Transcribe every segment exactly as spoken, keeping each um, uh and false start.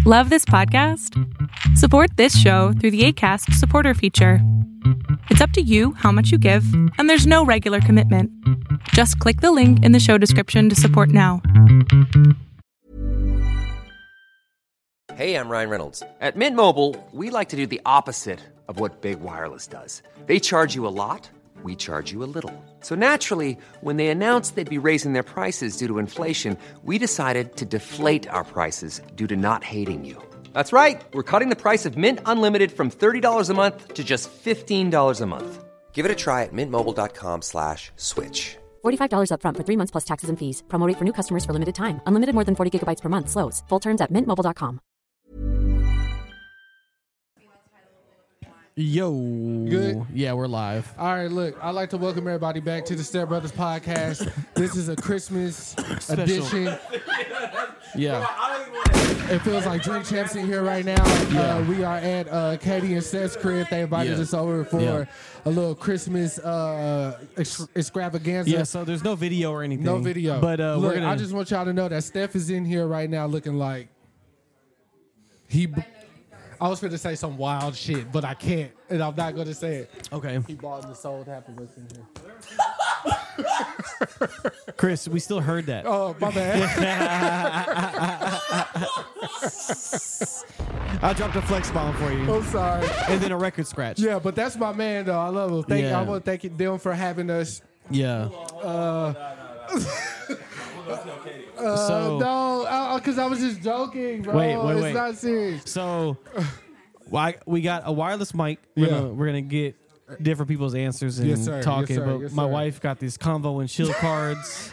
Love this podcast? Support this show through the Acast supporter feature. It's up to you how much you give, and there's no regular commitment. Just click the link in the show description to support now. Hey, I'm Ryan Reynolds. At Mint Mobile, we like to do the opposite of what Big Wireless does. They charge you a lot, we charge you a little. So naturally, when they announced they'd be raising their prices due to inflation, we decided to deflate our prices due to not hating you. That's right. We're cutting the price of Mint Unlimited from thirty dollars a month to just fifteen dollars a month. Give it a try at mintmobile.com slash switch. forty-five dollars up front for three months plus taxes and fees. Promo rate for new customers for limited time. Unlimited more than forty gigabytes per month. Slows full terms at mint mobile dot com. Yo. Good? Yeah, we're live. All right, look, I'd like to welcome everybody back to the Step Brothers podcast. This is a Christmas edition. Yeah. It feels like Drink Champs in here right now. Yeah. Uh, we are at uh, Katie and Seth's crib. They invited Yeah. us over for Yeah. a little Christmas uh, ex- extravaganza. Yeah, so there's no video or anything. No video. But uh, look, we're gonna I just want y'all to know that Steph is in here right now looking like he... B- I was going to say some wild shit, but I can't, and I'm not going to say it. Okay. He bought and sold half of us in here. Chris, we still heard that. Oh, my bad. I dropped a flex bomb for you. I'm sorry. And then a record scratch. Yeah, but that's my man, though. I love him. Thank Yeah. I want to thank them for having us. Yeah. Uh, uh, So- no, because I was just joking, bro. Wait, wait, it's wait. not serious. So well, I, we got a wireless mic. We're Yeah. gonna, we're gonna get different people's answers and Yes, sir. Yes, talking. sir. But Yes, my sir. wife got these convo and chill cards.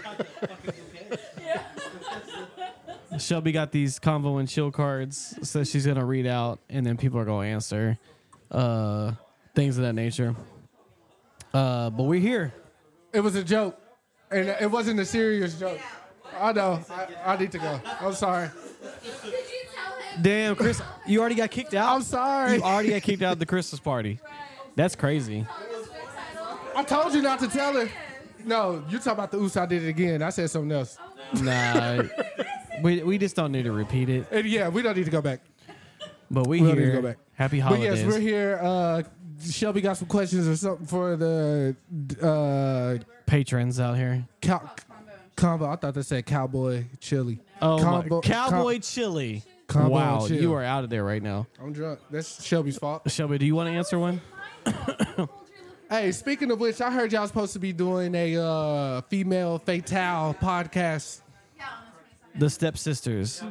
Shelby got these convo and chill cards, so she's gonna read out, and then people are gonna answer uh, things of that nature. Uh, but we're here. It was a joke, and it wasn't a serious joke. I know. I, I need to go. I'm sorry. Damn, Chris, you already got kicked out. I'm sorry. You already got kicked out of the Christmas party. That's crazy. I told you not to tell her. No, you talk about the oops, I did it again. I said something else. Nah, we we just don't need to repeat it. And yeah, we don't need to go back. But we, We don't need here. to go back. Happy But holidays. yes, we're here. Uh, Shelby got some questions or something for the uh, Patrons out here. cow- combo. I thought they said cowboy chili. Oh Combo- my, cowboy com- chili. Combo wow, and chill. you are out of there right now. I'm drunk. That's Shelby's fault. Shelby, do you want to answer one? Hey, speaking of which, I heard y'all supposed to be doing a uh, female fatale podcast. The Stepsisters.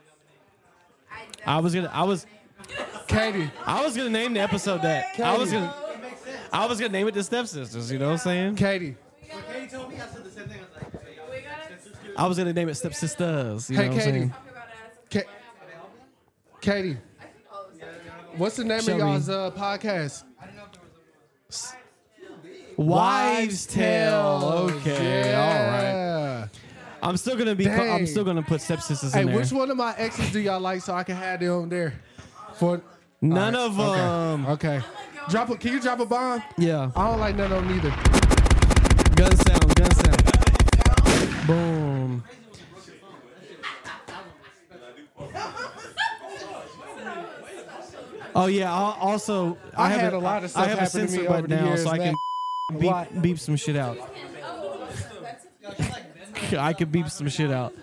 I was gonna. I was. Katie. I was gonna name the episode that. I was gonna. I was gonna name it the Stepsisters. You know what I'm saying? Katie. I was gonna name it Stepsisters. You Hey, know what I'm Katie. saying? Ka- Katie. What's the name Show of me. y'all's uh, podcast? Wives Tale. Okay, Yeah. all right. I'm still gonna be. Dang. I'm still gonna put Stepsisters Hey, in there. which one of my exes do y'all like so I can have them there? For None All of right. them. Okay. okay. Drop a. Can you drop a bomb? Yeah. I don't like none of them either. Gun sound. Gun sound. Boom. Oh yeah. I'll also, I have had a lot of stuff I have a happen to me censor over button the now, years, so I can What? beep, beep some shit out. I can beep some shit out.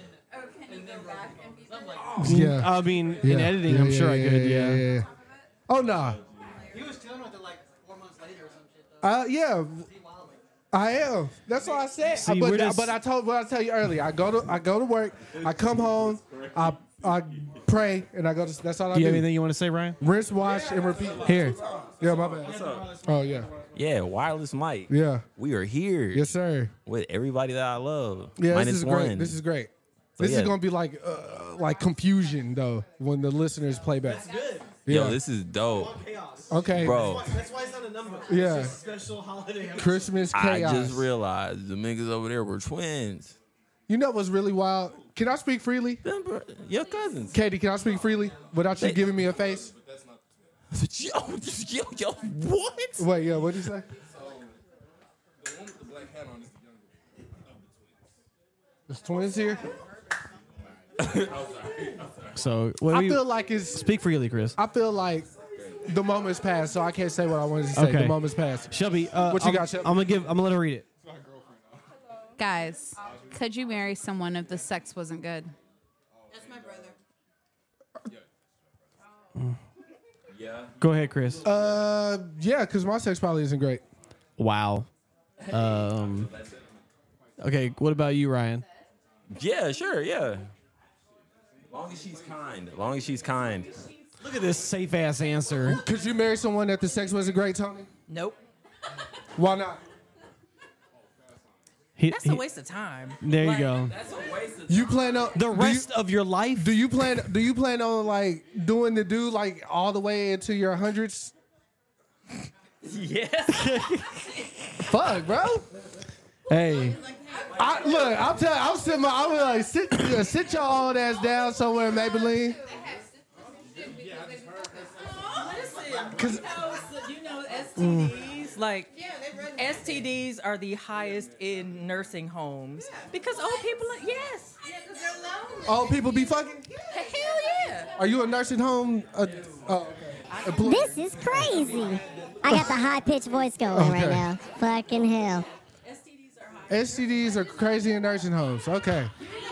Yeah. I mean, Yeah. in editing, Yeah, I'm sure yeah, I could. yeah, Yeah. yeah, yeah. Oh no. He was chilling with it like four months later or some shit though. Uh, yeah. I am. That's what I said. See, but we're just- but I told what I tell you earlier. I go to I go to work. I come home. I I pray and I go to. That's all I Do you do. have anything you want to say, Ryan? Rinse, wash, and repeat. Here. Yeah, my bad. Oh yeah. Yeah, wireless mic. Yeah. We are here Yes, sir. with everybody that I love. Yeah, Minus this is one. great. This is great. So, this yeah. is gonna be like uh, like confusion though when the listeners play back. Yo, Yeah. this is dope. Okay, Bro, That's why it's not a number. Yeah. It's just a special holiday. Christmas I chaos. just realized the niggas over there were twins. You know what's really wild? Can I speak freely? Them bro- Your cousins. Katie, can I speak freely without you They- giving me a face? Yo, yo, yo, what? Wait, yeah, what did you say? There's twins here? So what do I you, feel like it's. speak freely, Chris. I feel like the moment's passed, so I can't say what I wanted to say. Okay. The moment's passed. Shelby, uh, What you I'm, got, Shelby? I'm gonna give. I'm gonna let her read it. Guys, could you marry someone if the sex wasn't good? That's my brother. Go ahead, Chris. Uh, yeah, because my sex probably isn't great. Wow. Um. Okay. What about you, Ryan? Yeah, sure, yeah. Long as she's kind. Long as she's kind. Look at this safe ass answer. Could you marry someone that the sex wasn't great, Tony? Nope. Why not? He- That's he- a waste of time. there you Like, go. You plan on The do rest you- of your life. Do you plan? Do you plan on like doing the do like all the way into your hundreds? Yes. Fuck, bro. Hey, I, look, I'm telling. I'm sitting. My, I'm like sit, uh, sit your old ass down somewhere in Maybelline. Cause you know S T Ds, like S T Ds are the highest in nursing homes because old people are, yes. Old people be fucking. Hell yeah. Are you a nursing home? Uh, uh, employee? This is crazy. I got the high pitched voice going right Okay. now. Fucking hell. S T Ds are crazy in nursing homes. Okay.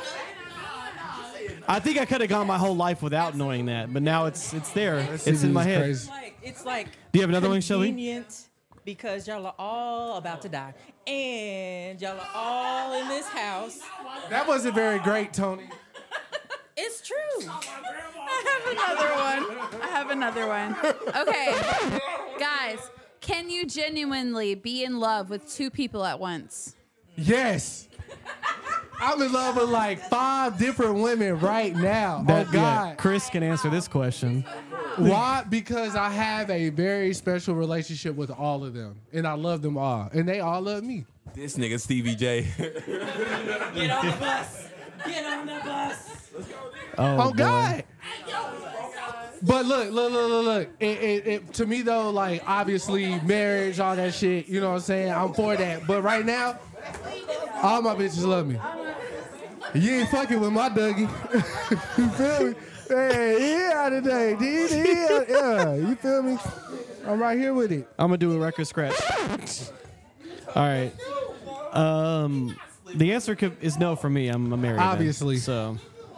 I think I could have gone my whole life without knowing that, but now it's it's there. It's in S T Ds my is head. crazy. Like it's like Do you have another one, Shelby? convenient because y'all are all about to die and y'all are all in this house. That wasn't very great, Tony. It's true. I have another one. I have another one. Okay. Guys, can you genuinely be in love with two people at once? Yes. I'm in love with like five different women right now. That, oh God. yeah, Chris can answer this question. Why? Because I have a very special relationship with all of them, and I love them all, and they all love me. This nigga Stevie J. Get on the bus. Get on the bus. Oh, Oh boy. God. But look, look, look, look, look. It, it, it, to me though, like obviously marriage, all that shit. You know what I'm saying? I'm for that. But right now, all my bitches love me. You ain't fucking with my Dougie. You feel me? Hey, he out today, dude. He out, yeah, you feel me? I'm right here with it. I'm gonna do a record scratch. All right. Um, the answer could, is no for me. I'm a married. man. Obviously. So.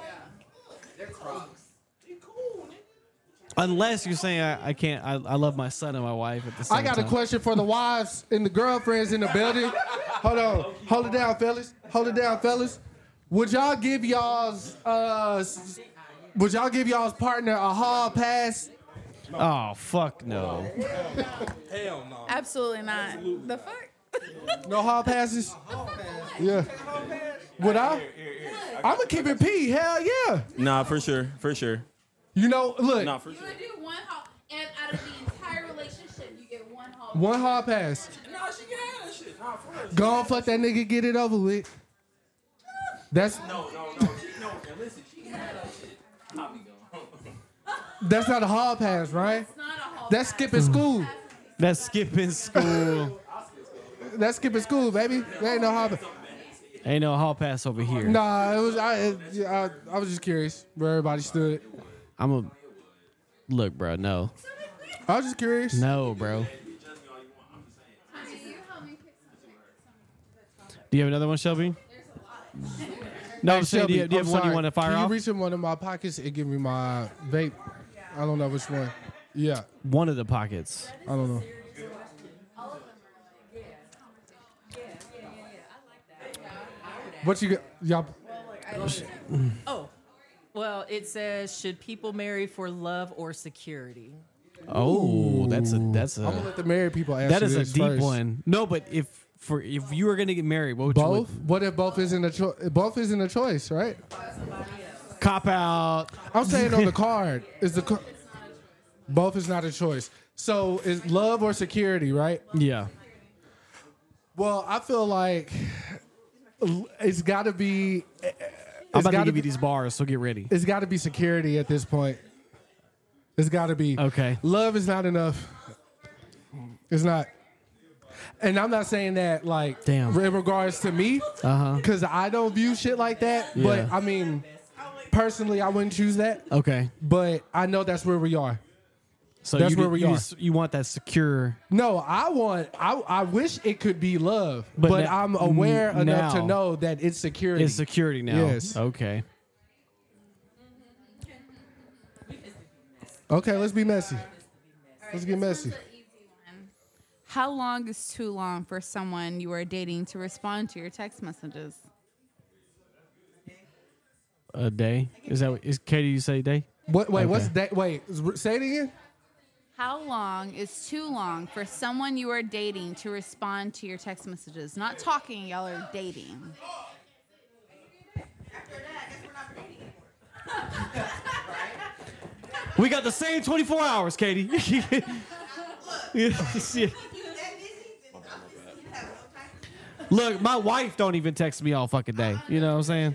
Unless you're saying I, I can't, I, I love my son and my wife at the same I got time. a question for the wives and the girlfriends in the building. Hold on. Hold it down, fellas. Hold it down, fellas. Would y'all give y'all's uh s- would y'all give y'all's partner a hall pass? Oh fuck no. Absolutely not. The fuck? No hall passes? Yeah. Would I? I'm gonna keep it P. Hell yeah. Nah, for sure, for sure. You know, look, Nah, for sure. do one hall, and out of the entire relationship, you get one hall. one hall pass. Nah, she can have that shit. Nah, for real. Go on, fuck that nigga, get it over with. That's No, no, no. She, no, and listen, she can have that shit. I'll be gone. that's not a hall pass, right? It's not a hall. That's skipping school. That's skipping school. That's skipping school, baby. There ain't no hall pass. Ain't no hall pass over here. Nah, it was I, it, I. I was just curious where everybody stood. I'm a look, bro. No, I was just curious. no, bro. Do you have another one, Shelby? No, I'm saying, do you, do you I'm have one you sorry. want to fire Can off? you reach in one of my pockets and give me my vape? I don't know which one. Yeah, One of the pockets. I don't know. What you got? Y'all. Oh, well, it says, should people marry for love or security? Oh, that's a that's I'm gonna a let the married people answer that is a this deep first. one. No, but if for if you were gonna get married, what would Both? you What if both isn't a choice? Both isn't a choice, right? cop out? I'm saying on the card is the. Co- both is not a choice. So is love or security, right? Yeah. Well, I feel like it's got to be. I'm It's about to gotta give you be, these bars, so get ready. It's got to be security at this point. It's got to be. Okay. Love is not enough. It's not. And I'm not saying that like Damn. in regards to me, Uh huh. because I don't view shit like that. Yeah. But I mean, personally, I wouldn't choose that. Okay. But I know that's where we are. So That's you, where do- we you are. just- you want that secure. No, I want. I I wish it could be love, But but, na- I'm aware n- enough to now- know that it's security. It's security now. Yes. Okay. Okay, let's be messy. Let's get messy. How long is too long for someone you are dating to respond to your text messages? A day. Is that what- is Katie? You say day? What? Wait, what's Okay. that? Wait, say it again. How long is too long for someone you are dating to respond to your text messages? Not talking, y'all are dating. We got the same twenty-four hours, Katie. Yeah, shit. Look, my wife don't even text me all fucking day. You know what I'm saying?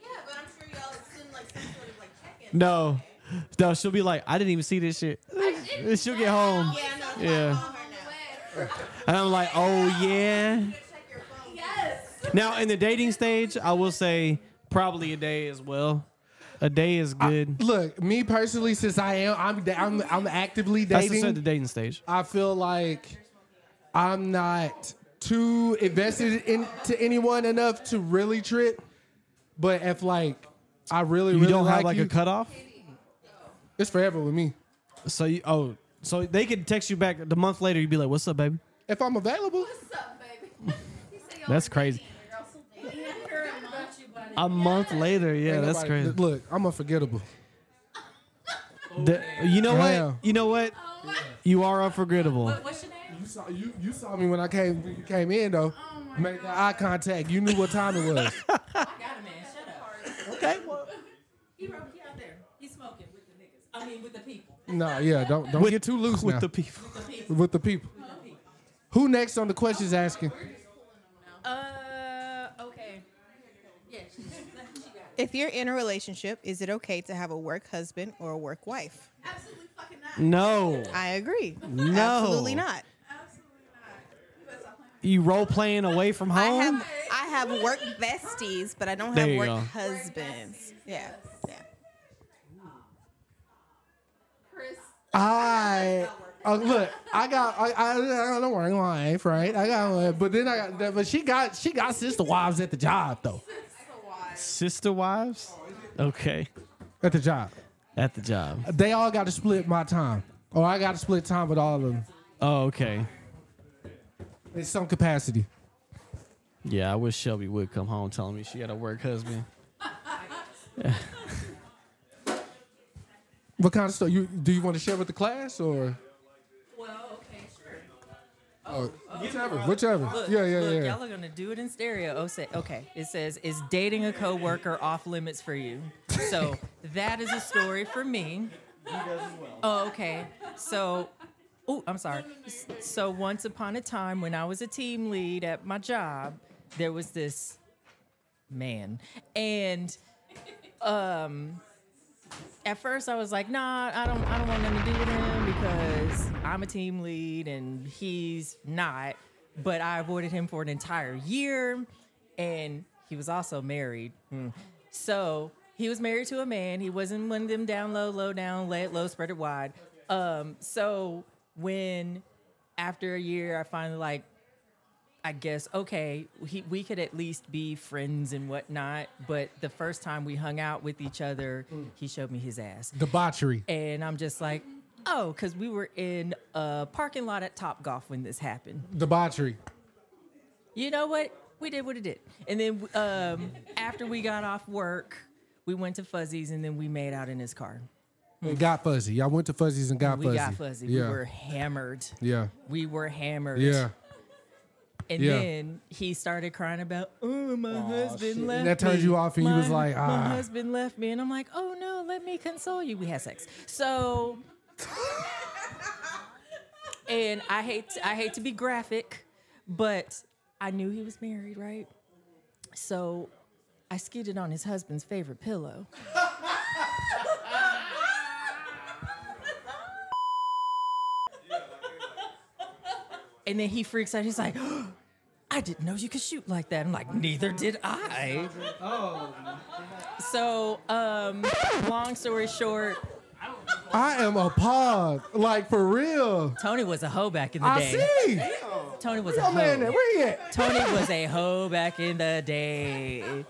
No. No, she'll be like, I didn't even see this shit. And she'll get home. Yeah. And I'm like, oh, yeah. Now, in the dating stage, I will say probably a day as well. A day is good. Look, me personally, since I am, I'm, I'm, I'm actively That's dating. just at the dating stage. I feel like I'm not too invested into anyone enough to really trip. But if like I really, You really don't like have like you, a cutoff? it's forever with me. So you, oh, so they could text you back the month later. You'd be like, "What's up, baby?" If I'm available, That's crazy. A month later, yeah, ain't that's nobody- crazy. Look, I'm unforgettable. The- you know Damn. what? You know what? You are unforgettable. You saw you, you saw me when I came when you came in though. Made that eye contact. You knew what time it was. Okay. He wrote he out there. He's smoking with the niggas. I mean, with the people. No, yeah, don't don't With- get too loose with now. the people. With the people. Who next on the questions asking? Uh, okay. Yeah, she, she got it. If you're in a relationship, is it okay to have a work husband or a work wife? Absolutely fucking not. No, I agree. No. Absolutely not. you role playing away from I home. have I have work besties, but I don't There have you work go. husbands. Yeah. Yeah. I uh, look. I got. I, I, I don't work wife, right? I got. uh, But then I got. But she got. She got sister wives at the job though. Sister wives. Okay, At the job, at the job. they all got to split my time, or I got to split time with all of them Oh, okay. in some capacity. Yeah, I wish Shelby would come home telling me she had a work husband. What kind of stuff? You do you want to share with the class or? Well, okay, sure. Oh, whichever, whichever. Look, yeah, yeah, look, yeah. y'all are gonna do it in stereo. Oh, say, okay. It says, "Is dating a coworker off limits for you?" So that is a story for me. Oh, okay. So, oh, I'm sorry. S- So once upon a time, when I was a team lead at my job, there was this man, and um. At first, I was like, "Nah, I don't, I don't want nothing to do with him because I'm a team lead and he's not." But I avoided him for an entire year, and he was also married. Hmm. So he was married to a man. He wasn't one of them down low, low down, lay it low, spread it wide. Um, so when after a year, I finally like. I guess, okay, he, we could at least be friends and whatnot. But the first time we hung out with each other, he showed me his ass. Debauchery. And I'm just like, oh, because we were in a parking lot at Topgolf when this happened. Debauchery. You know what? We did what it did. And then um, after we got off work, we went to Fuzzy's and then we made out in his car. It got fuzzy. Y'all went to Fuzzy's and got we fuzzy. got fuzzy. Yeah. We were hammered. yeah. We were hammered. Yeah. And Yeah. then he started crying about, oh, my husband shit. left And that turned me. you off and you my, was like, ah. My husband left me. And I'm like, oh, no, let me console you. We had sex. So, and I hate, to, I hate to be graphic, but I knew he was married, right? So I skidded on his husband's favorite pillow. And then he freaks out. He's like, oh, I I didn't know you could shoot like that. I'm like, neither did I. Oh. So, um, long story short, I am appalled. Like, for real. Tony was a hoe back in the I day. see. Tony was Where a your man hoe. at? Where he at? Tony was a hoe back in the day.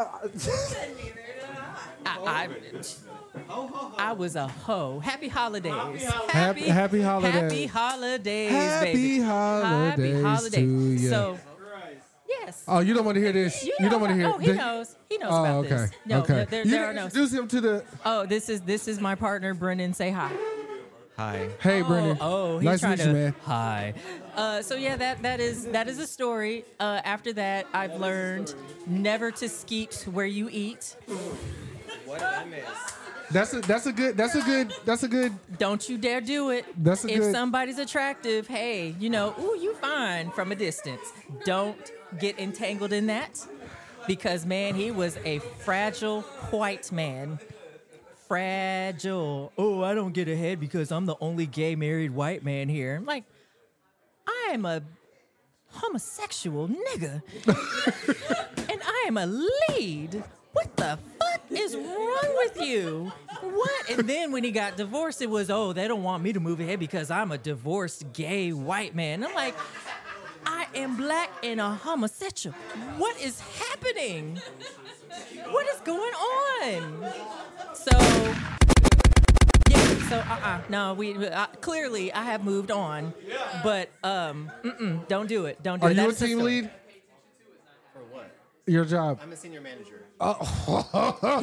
I, I, I was a hoe. Happy holidays. Happy- happy holidays. Happy holidays, Happy baby. holidays Happy holidays. to ya. So, yes. Oh, you don't want to hear this? You You, know don't want to hear about- oh, he the- knows. He knows oh, about okay. this. No, okay. no, there- you there didn't are no- introduce him to the... Oh, this is this is my partner, Brendan. Say hi. Hi. Hey, Brendan. Oh, he's nice to trying meet to. you, man. Hi. Uh, so yeah, that that is that is a story. Uh, after that, I've learned never to skeet where you eat. What did I miss? That's a that's a good that's a good that's a good. Don't you dare do it. That's a if good- somebody's attractive, hey, you know, ooh, you fine from a distance. Don't get entangled in that, because man, he was a fragile white man. Fragile. Oh, I don't get ahead because I'm the only gay married white man here. I'm like, I am a homosexual nigga, and I am a lead. What the fuck is wrong with you? What? And then when he got divorced, it was, oh, they don't want me to move ahead because I'm a divorced gay white man. I'm like, I am black and a homosexual. What is happening? What is going on? So, yeah, so uh-uh. No, we uh, clearly I have moved on, but um, mm-mm, don't do it. Don't do Are it. you a That's the team story. lead? For what? Your job. I'm a senior manager. Oh. He,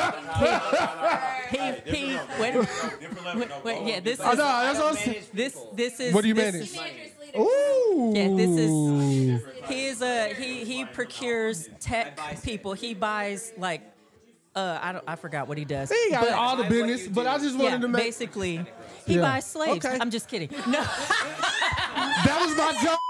he, he, he wait, wait, wait, yeah, this is, Oh, no, that's what I was- this, this is, What do you this manage? is- Ooh. Yeah, this is, he is a, he, he procures tech people. He buys like, uh, I don't, I forgot what he does. He got But- all the business, but I just wanted yeah, to make. basically, he Yeah. buys slaves. Okay. I'm just kidding. No. That was my joke.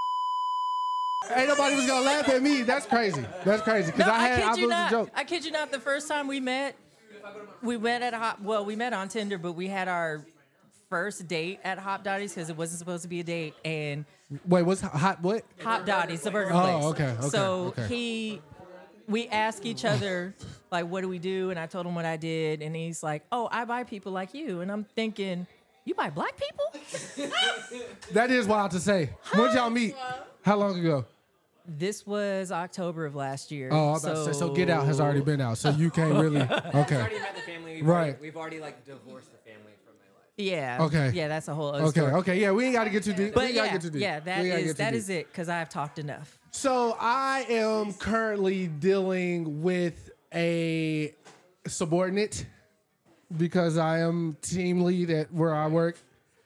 Ain't nobody was gonna laugh at me. That's crazy. That's crazy. Because No, I had kid I you was not. a joke. I kid you not. The first time we met, we met at Hop. Well, we met on Tinder, but we had our first date at Hop Dottie's because it wasn't supposed to be a date. And Wait, what's hot? What? Hop Dottie's, the burger Oh, place. okay, okay, So okay. he, we ask each other like, "What do we do?" And I told him what I did, and he's like, "Oh, I buy people like you." And I'm thinking, "You buy black people?" That is wild to say. When y'all meet? How long ago? This was October of last year. Oh, I was about to say. So Get Out has already been out, so you can't really. We've Okay. already met the family. We've Right. Already, we've already like divorced the family from my life. Yeah. Okay. Yeah, that's a whole other Okay. story. Okay. Yeah, we ain't got to get too deep. we But ain't got to yeah, get too deep. yeah, that We ain't gotta is get too that deep. is it because I've talked enough. So I am currently dealing with a subordinate because I am team lead at where I work.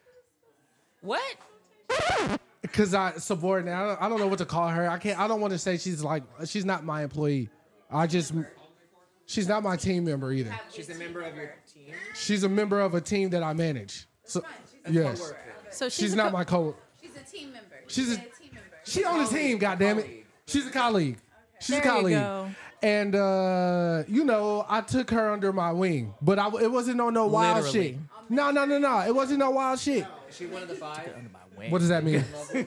What? Because I subordinate, I don't, I don't know what to call her. I can't. I don't want to say she's like she's not my employee. I just she's not my team member either. She's a member of your team. She's a member of a team that I manage. So yes, So she's a not co- my co. She's a team member. She's a team member. she on the team. God damn it, she's a colleague. She's There a you colleague. go. And uh, you know, I took her under my wing, but I, it wasn't on no wild Literally. shit. No, no, no, no. It wasn't no wild shit. Is she one of the five? What does that mean?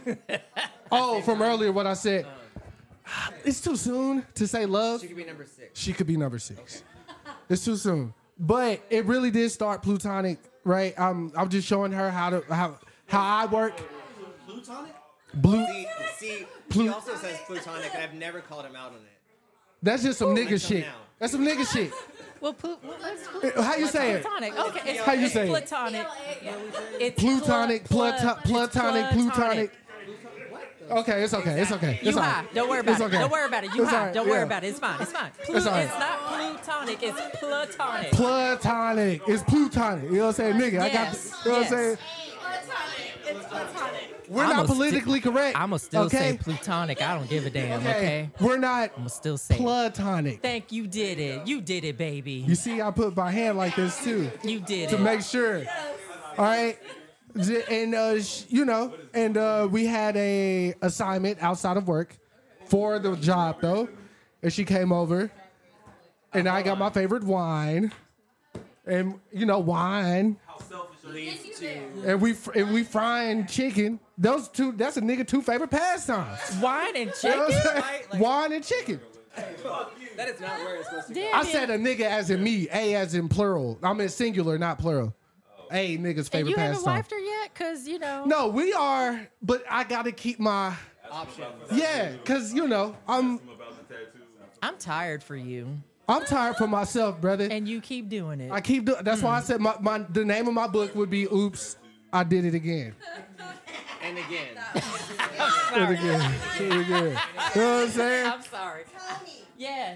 Oh, from earlier, what I said. It's too soon to say love. She could be number six. She could be number six. It's too soon. But it really did start plutonic, right? I'm I'm just showing her how to how how I work. Plutonic? Blue. See, see Plu- he also says plutonic, and I've never called him out on it. That's just some nigga Until shit. now. That's some nigga shit. Well, plu- well, let's- Uh, How you say it? Platonic. Okay. It's, How you it's say it? platonic. It's Plutonic, pl- pluto- pl- platonic, it's plutonic. Okay, it's okay. It's okay. You It's all high. right. Don't worry about It's it. okay. Don't worry about it. You It's all high. right, Don't yeah. worry about it. It's fine. It's fine. Plu- It's all right. It's not plutonic. It's platonic. Platonic. It's plutonic. You know what I'm saying? Nigga, I got Yes, you know what yes. I'm saying? It's platonic. We're I'ma not sti- politically correct. I'ma still okay? say plutonic. I don't give a damn. Okay. We're not I'ma still say. it. platonic. Thank you. Did it. You did it, baby. You see, I put my hand like this too You did to it. make sure. All right. J- And uh, sh- you know, and uh, we had a assignment outside of work for the job though, and she came over, and I got my favorite wine, and you know, wine. leads to and we fr- and we frying chicken. Those two, that's a nigga two favorite pastimes. Wine and You know chicken. what I'm saying? Right? Like- Wine and chicken. that is not where it's supposed to go. Damn I it. said a nigga as in me, a as in plural. I mean singular, not plural. A nigga's And favorite you haven't pastime. wifed her yet, cause you know. No, we are, but I gotta keep my Options. yeah, cause you know I'm I'm tired for you, I'm tired for myself, brother. and you keep doing it. I keep doing. That's why I said my, my the name of my book would be "Oops, I Did It Again." And again. Do it again. Do it again. You know what I'm saying? I'm sorry. Yes.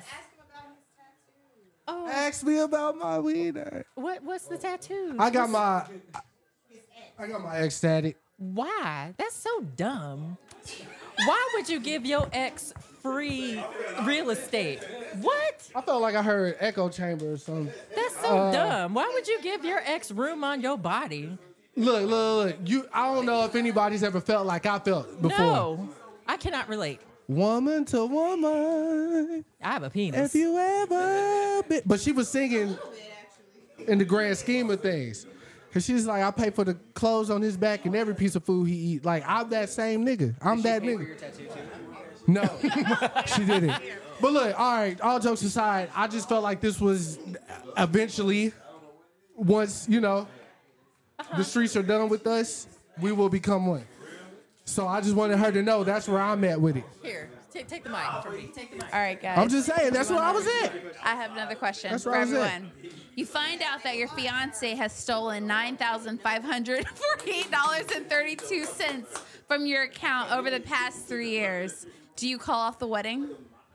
Oh, Ask me about my wiener. what? What's the tattoos? I got What's- my I got my ecstatic. Why? That's so dumb. Why would you give your ex free real estate? What? I felt like I heard echo chamber or something. That's so Uh, dumb. Why would you give your ex room on your body? Look, look, look. You. I don't know if anybody's ever felt like I felt before. No, I cannot relate. Woman to woman. I have a penis. If you ever been. But she was singing in the grand scheme of things. Cause she's like, I pay for the clothes on his back and every piece of food he eat. Like, I'm that same nigga. I'm that Pay for nigga. your tattoo too. No, she didn't. But look, all right, all jokes aside, I just felt like this was eventually, once, you know, the streets are done with us, we will become one. So I just wanted her to know that's where I'm at with it. Here, take, take the mic from me. Take the mic. All right, guys. I'm just saying, that's where I was at. I have another question That's for where I was at. everyone. You find out that your fiance has stolen nine thousand five hundred forty-eight dollars and thirty-two cents from your account over the past three years. Do you call off the wedding?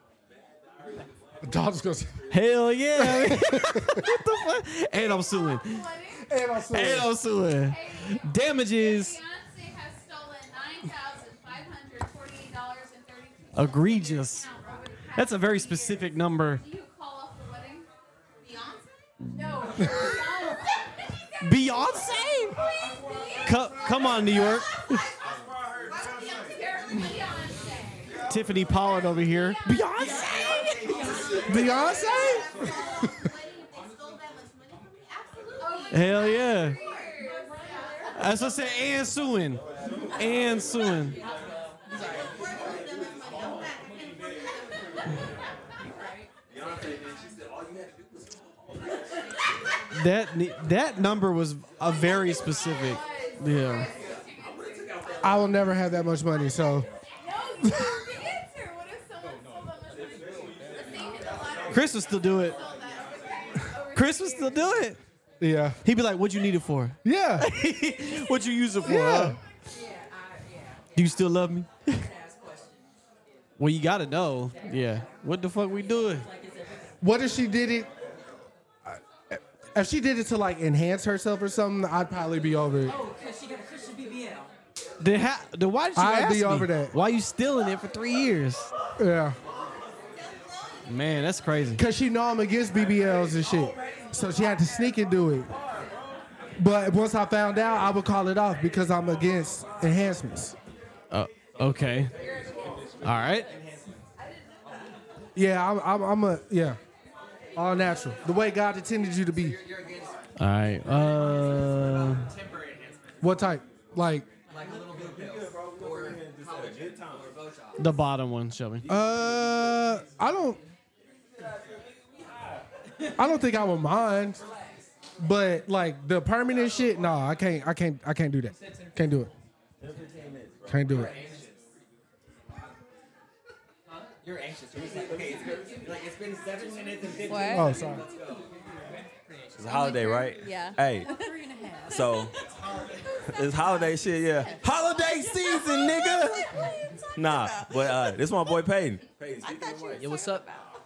Dog's goes, Hell yeah. What the fuck? And I'm suing. and I'm sorry. And I'm suing. Damages. Fiance has stolen nine thousand five hundred forty-eight dollars and thirty-two cents. Egregious. That's a very specific number. Do you call off the wedding? Beyonce? No. Beyonce? Co- come on, New York. Tiffany Pollard over here. Beyonce? Beyonce? Hell yeah. That's what I said. And suing. And suing. That ne- that number was a very specific. Yeah. I will never have that much money, so. Chris would still do it. Chris would still do it. Yeah. He'd be like, "What'd you need it for? Yeah. What'd you use it for? Yeah. Huh? Do you still love me?" Well, you gotta know. Yeah. What the fuck we doing? What if she did it? uh, If she did it to like enhance herself or something, I'd probably be over it. Oh, because she got a Christian B B L. Then, how, then why did you I'd ask be me? over that. Why you stealing it for three years? Yeah. Man, that's crazy. Cause she know I'm against B B Ls and shit. So she had to sneak and do it. But once I found out, I would call it off because I'm against enhancements. Uh, okay. All right. Yeah, I'm, I'm, I'm a, yeah. All natural. The way God intended you to be. All right. Uh, What type? Like, the bottom one, Shelby. uh, I don't, I don't think I would mind. But like the permanent shit, nah, I can't, I can't, I can't do that. Can't do it. Can't do it. You're anxious. Okay, it's been, like, it's been seven minutes and fifteen What? Oh, sorry. It's a holiday, right? Yeah. Hey, so it's holiday shit, yeah. Holiday season, nigga. Nah, but uh, this my boy Peyton. Peyton, speak to the mic. Yo, what's up?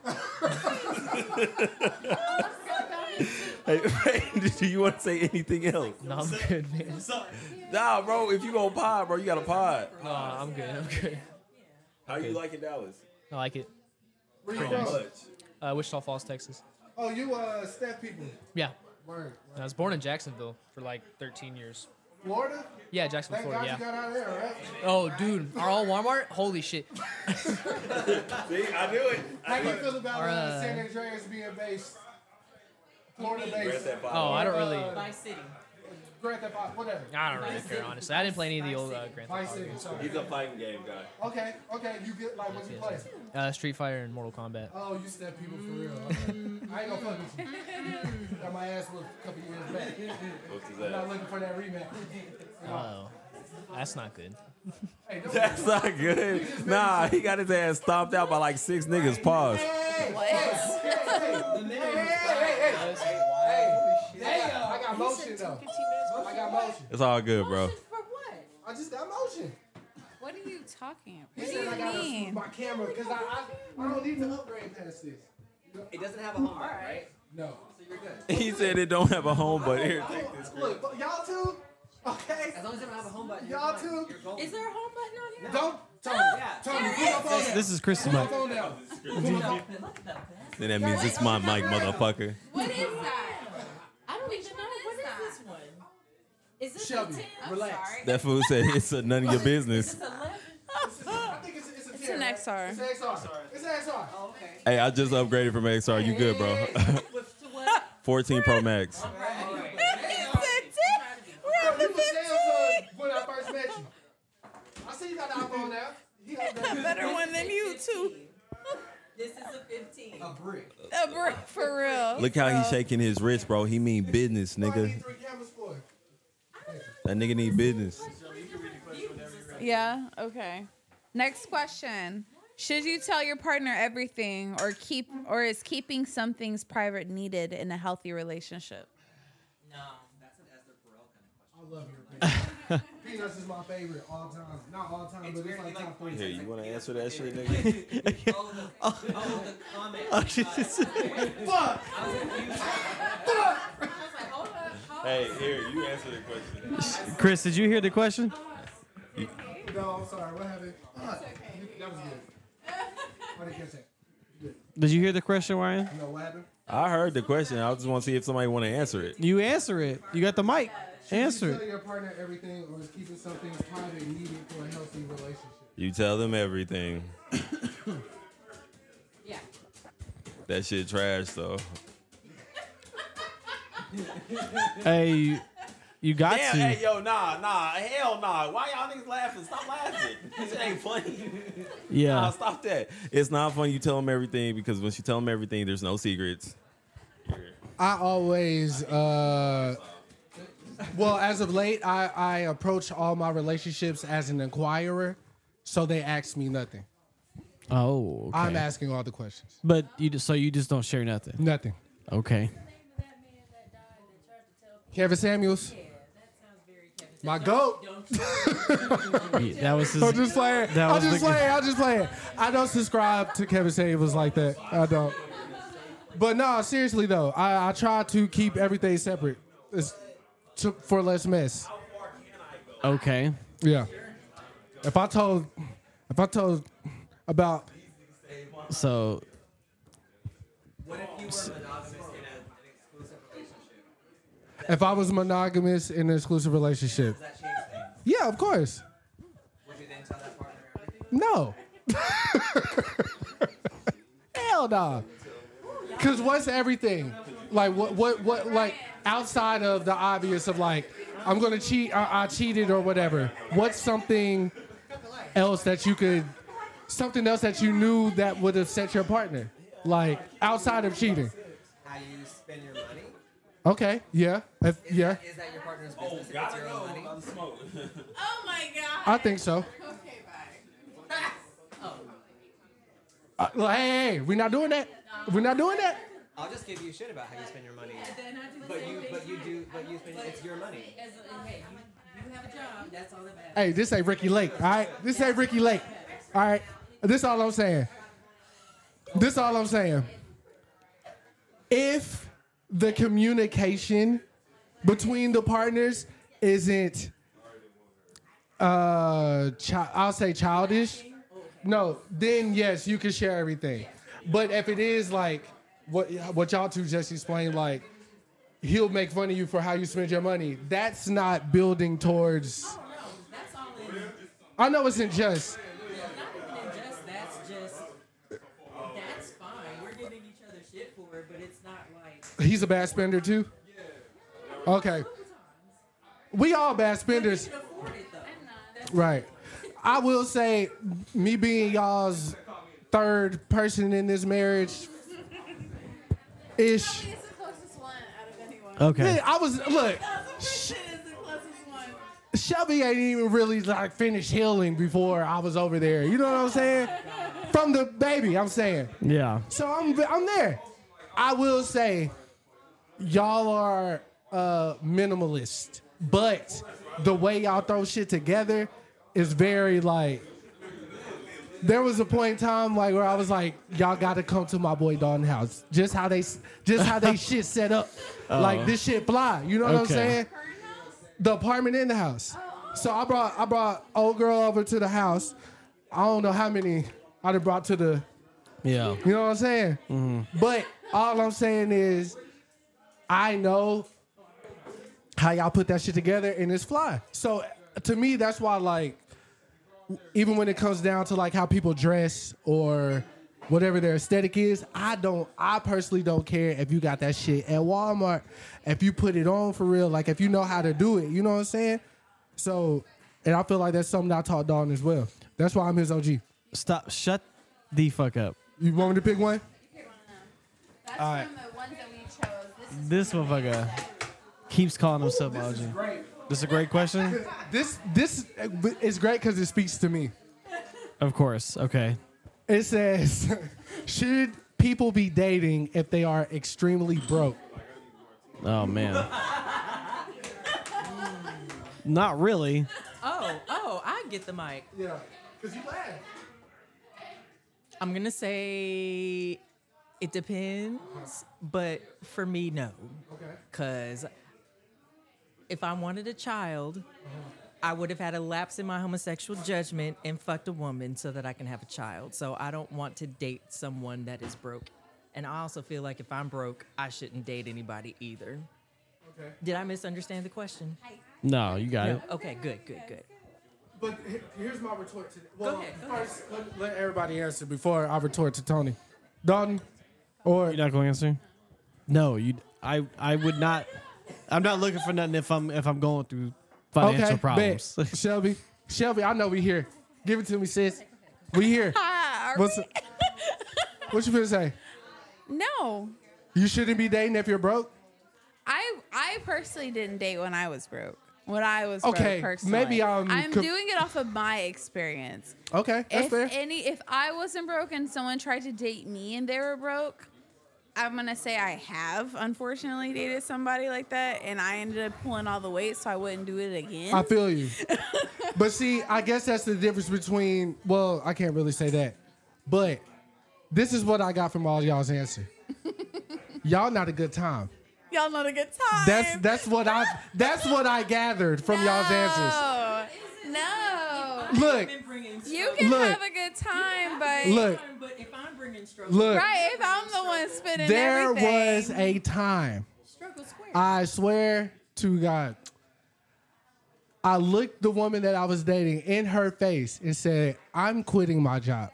Hey, Peyton, do you want to say anything else? No, I'm good, man. Nah, bro, if you go pod, bro, you got a pod. No, I'm good. I'm good. How you liking Dallas? I like it. Pretty How much? Uh, Wichita Falls, Texas. Oh, you uh, Steph people. Yeah. Word. I was born in Jacksonville for like thirteen years. Florida? Yeah, Jacksonville, Thank Florida. God you Yeah. got out of there, right? Oh, dude, are all Walmart? Holy shit. See, I knew it. How do you feel about Or, uh, uh, San Andreas being based, Florida based? Oh, I don't really. Vice City. Grand Theft Auto, whatever. I don't really care, honestly. I didn't play any of the old uh, Grand Vice Theft Auto City, games. sorry. He's a fighting game guy. Okay, okay, you get like what you play. Uh, Street Fighter and Mortal Kombat. Oh, you step people for real. Okay. I ain't gonna fuck with you. Got my ass whooped a couple years back. What's his I'm not ass? looking for that rematch. You know? Oh, that's not good. Hey, don't That's not good. Nah, he got his ass stomped out by like six niggas. Pause. Hey, What? hey, hey, hey, hey, hey, hey, hey, I got motion though. I got motion. It's all good, bro. For what? I just got motion. What are you talking about? He What do said I you got mean? my camera because I, I I don't need to upgrade past this. It doesn't have a home button, right? No. So you're good. He said it don't have a home, but here, take this. Look, look, y'all two. Okay. As long as it don't have a home button, you're Y'all fine. two. You're golden. Is there a home button on here? Don't. Tony, Yeah. Tony, put my phone down. This is Chris's Put my mic. phone down. Then that means it's my mic, motherfucker. What is that? I don't even know. What is this one? Is this Shelby, a ten? I'm relax. sorry. That fool said it's a none of your business. I think it's, it's a It's ten, an right? X R. It's an X R. It's an X R. Oh, okay. Hey, I just upgraded from X R. You good, bro? fourteen Pro Max. It's a ten. We're on the You was fifteen. Samsung when I first met you. I see you got the iPhone now. He got A better one than you too. This is a fifteen. A brick. A brick for real. Look how he's shaking his wrist, bro. He mean business, I nigga. need three cameras for it. That nigga need business. Yeah. Okay. Next question. Should you tell your partner everything, or keep, or is keeping some things private needed in a healthy relationship? No, that's an Esther Perel kind of question. I love your opinion. Peanuts is my favorite all time. Not all time, It's but weird, it's like you top like- three. Here, you want to answer that shit, nigga? All of the, all of the comments. Oh, she just- Fuck! I was confused. Fuck! Hey, here, you answer the question. Chris, did you hear the question? No, I'm sorry. What happened? Fuck. That was good. I didn't catch that. Good. Did you hear the question, Ryan? You know what happened? I heard the question. I just want to see if somebody want to answer it. You answer it. You got the mic. Answer You it. tell your partner everything, or is keeping something private needed for a healthy relationship? You tell them everything. Yeah. That shit trash, though. Hey, you got Damn, to. hey, yo, nah, nah, hell nah. Why y'all niggas laughing? Stop laughing. This shit ain't funny. Yeah. Nah, stop that. It's not funny. You tell them everything because once you tell them everything, there's no secrets. I always, uh, well, as of late, I, I approach all my relationships as an inquirer, so they ask me nothing. Oh, okay. I'm asking all the questions. But you just, so you just don't share nothing. Nothing. Okay. Kevin Samuels. My goat. Yeah, that was his. I'm just playing. That I'm was just the- playing. I'm just playing. I don't subscribe to Kevin Samuels like that. I don't. But no, seriously though, I, I try to keep everything separate. It's to, for less mess. Okay. Yeah. If I told, if I told about. So. What if you were monogamous in a, an exclusive relationship? If I was monogamous in an exclusive relationship. Does that change things? Yeah, of course. Would you then tell that partner everything? No. Hell no. Cause what's everything? Like what what what like outside of the obvious of like I'm gonna cheat I, I cheated or whatever. What's something else that you could something else that you knew that would have set your partner? Like outside of cheating. How you spend your money? Okay, yeah. If, Is yeah. That, is that your partner's business if it's your own money? Oh my god. I think so. Okay, bye. Uh, like, hey, hey, hey, we not doing that? We're not doing that? I'll just give you shit about how you spend your money. But you, but you do, but you spend. It's your money. As a, hey, you, you have a job. That's all that matters. Hey, this ain't Ricky Lake, all right? This ain't Ricky Lake, all right? This all I'm saying. This all I'm saying. If the communication between the partners isn't, uh, chi- I'll say childish, no, then yes, you can share everything. But if it is like what what y'all two just explained, like he'll make fun of you for how you spend your money, that's not building towards. That's all in. I know it's unjust. Not even just. That's just. That's fine. We're giving each other shit for it, but it's not like. He's a bad spender too? Okay. we all bad spenders. Right. I will say, me being y'all's third person in this marriage, ish. Okay. Yeah, I was look. Shelby ain't even really like finished healing before I was over there. You know what I'm saying? From the baby, I'm saying. Yeah. So I'm I'm there. I will say, y'all are uh, minimalist, but the way y'all throw shit together is very like. There was a point in time like where I was like, y'all got to come to my boy Dalton house. Just how they, just how they shit set up, Oh. like this shit fly. You know what I'm Okay. saying? The apartment in the house. So I brought I brought old girl over to the house. I don't know how many I done brought to the. Yeah. You know what I'm saying? Mm-hmm. But all I'm saying is, I know how y'all put that shit together and it's fly. So to me, that's why like, even when it comes down to like how people dress or whatever their aesthetic is, I don't, I personally don't care if you got that shit at Walmart, if you put it on for real, like if you know how to do it, you know what I'm saying? So, and I feel like that's something I taught Dalton as well. That's why I'm his O G. Stop. Shut the fuck up. You want me to pick one? That's All right. from the ones that we chose. This motherfucker keeps calling himself O G. This is a great question. This this is great because it speaks to me. Of course. Okay. It says, should people be dating if they are extremely broke? Oh man. Not really. Oh, oh, I get the mic. Yeah, because you laugh. I'm going to say it depends, but for me, no. Okay. Because if I wanted a child, I would have had a lapse in my homosexual judgment and fucked a woman so that I can have a child. So I don't want to date someone that is broke. And I also feel like if I'm broke, I shouldn't date anybody either. Okay. Did I misunderstand the question? No, you got No. it. Okay, good, good, good. But he- here's my retort to well, Go ahead, go first, let, let everybody answer before I retort to Tony. Dalton, or You're not going to answer? No, you. I. I would not. I'm not looking for nothing if I'm if I'm going through financial okay, problems. bet. Shelby, Shelby, I know we here. Give it to me, sis. We here. Hi, are What's we? what you finna say? No, You shouldn't be dating if you're broke. I I personally didn't date when I was broke. When I was Okay, broke personally, maybe I'm I'm conf- doing it off of my experience. Okay, that's if fair. any, if I wasn't broke and someone tried to date me and they were broke, I'm gonna say I have unfortunately dated somebody like that, and I ended up pulling all the weight, so I wouldn't do it again. I feel you. But see, I guess that's the difference between, well, I can't really say that. But this is what I got from all y'all's answer. Y'all not a good time. Y'all not a good time. That's that's what I that's what I gathered from y'all's answers. No, no. Look, You can Look. have a good time, but look, But if I'm bringing struggle, look. right, if I'm the one spinning There everything. was a time. struggle square. I swear to God. I looked the woman that I was dating in her face and said, I'm quitting my job.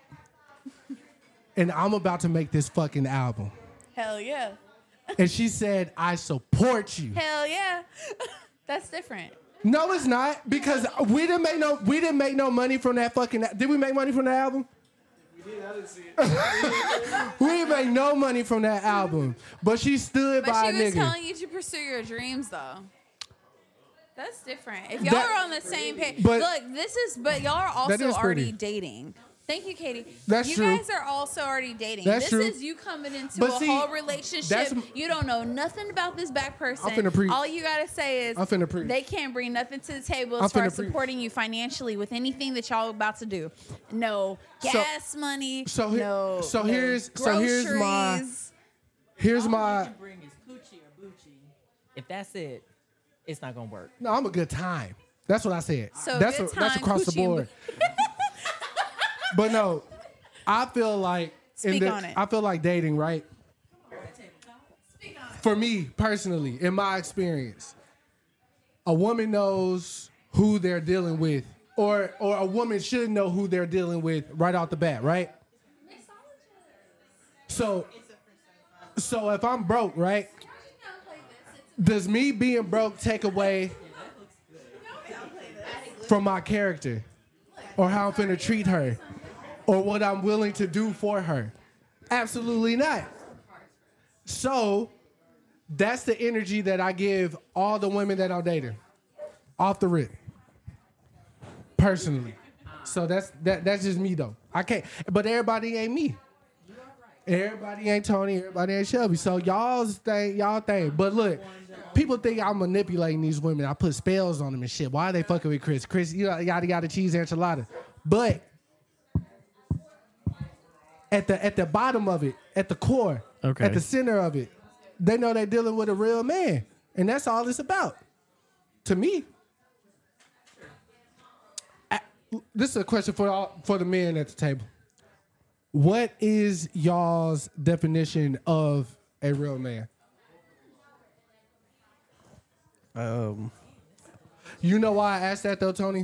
And I'm about to make this fucking album. Hell yeah. And she said, I support you. Hell yeah. That's different. No, it's not, because we didn't make no we didn't make no money from that fucking. Did we make money from the album? We did. I didn't see it. We didn't make no money from that album, but she stood But by she a was nigga. telling you to pursue your dreams, though. That's different. If y'all That- are on the same page, but- look, this is. But y'all are That also is already pretty. dating. Thank you, Katie. That's you true. guys are also already dating. That's this true. is you coming into But a see, whole relationship. that's- You don't know nothing about this back person. I'm finna preach. All you gotta say is I'm finna preach. they can't bring nothing to the table I'm as far finna as preach. supporting you financially with anything that y'all about to do. No So- gas money. so he- no. so no here's- so here's my- groceries. Here's All my. you can bring is coochie or boochie. If that's it, it's not gonna work. No, I'm a good time. That's what I said. So that's good a, that's time, across the coochie and board. But no, I feel like in Speak the, on it. I feel like dating, right? Speak on it. For me personally, in my experience, a woman knows who they're dealing with, or or a woman should know who they're dealing with right off the bat, right? So, so if I'm broke, right? Does me being broke take away? from my character or how I'm finna treat her or what I'm willing to do for her. Absolutely not. So that's the energy that I give all the women that I'm dating. Off the rip. Personally. So that's that that's just me though. I can't but everybody ain't me. Everybody ain't Tony, everybody ain't Shelby. So y'all's thing, y'all think. But look, people think I'm manipulating these women. I put spells on them and shit. Why are they fucking with Chris? Chris, you know, yada yada cheese enchilada. But at the at the bottom of it, at the core, Okay. at the center of it, they know they're dealing with a real man. And that's all it's about. To me. I- this is a question for all, for the men at the table. What is y'all's definition of a real man? Um, you know why I asked that though, Tony?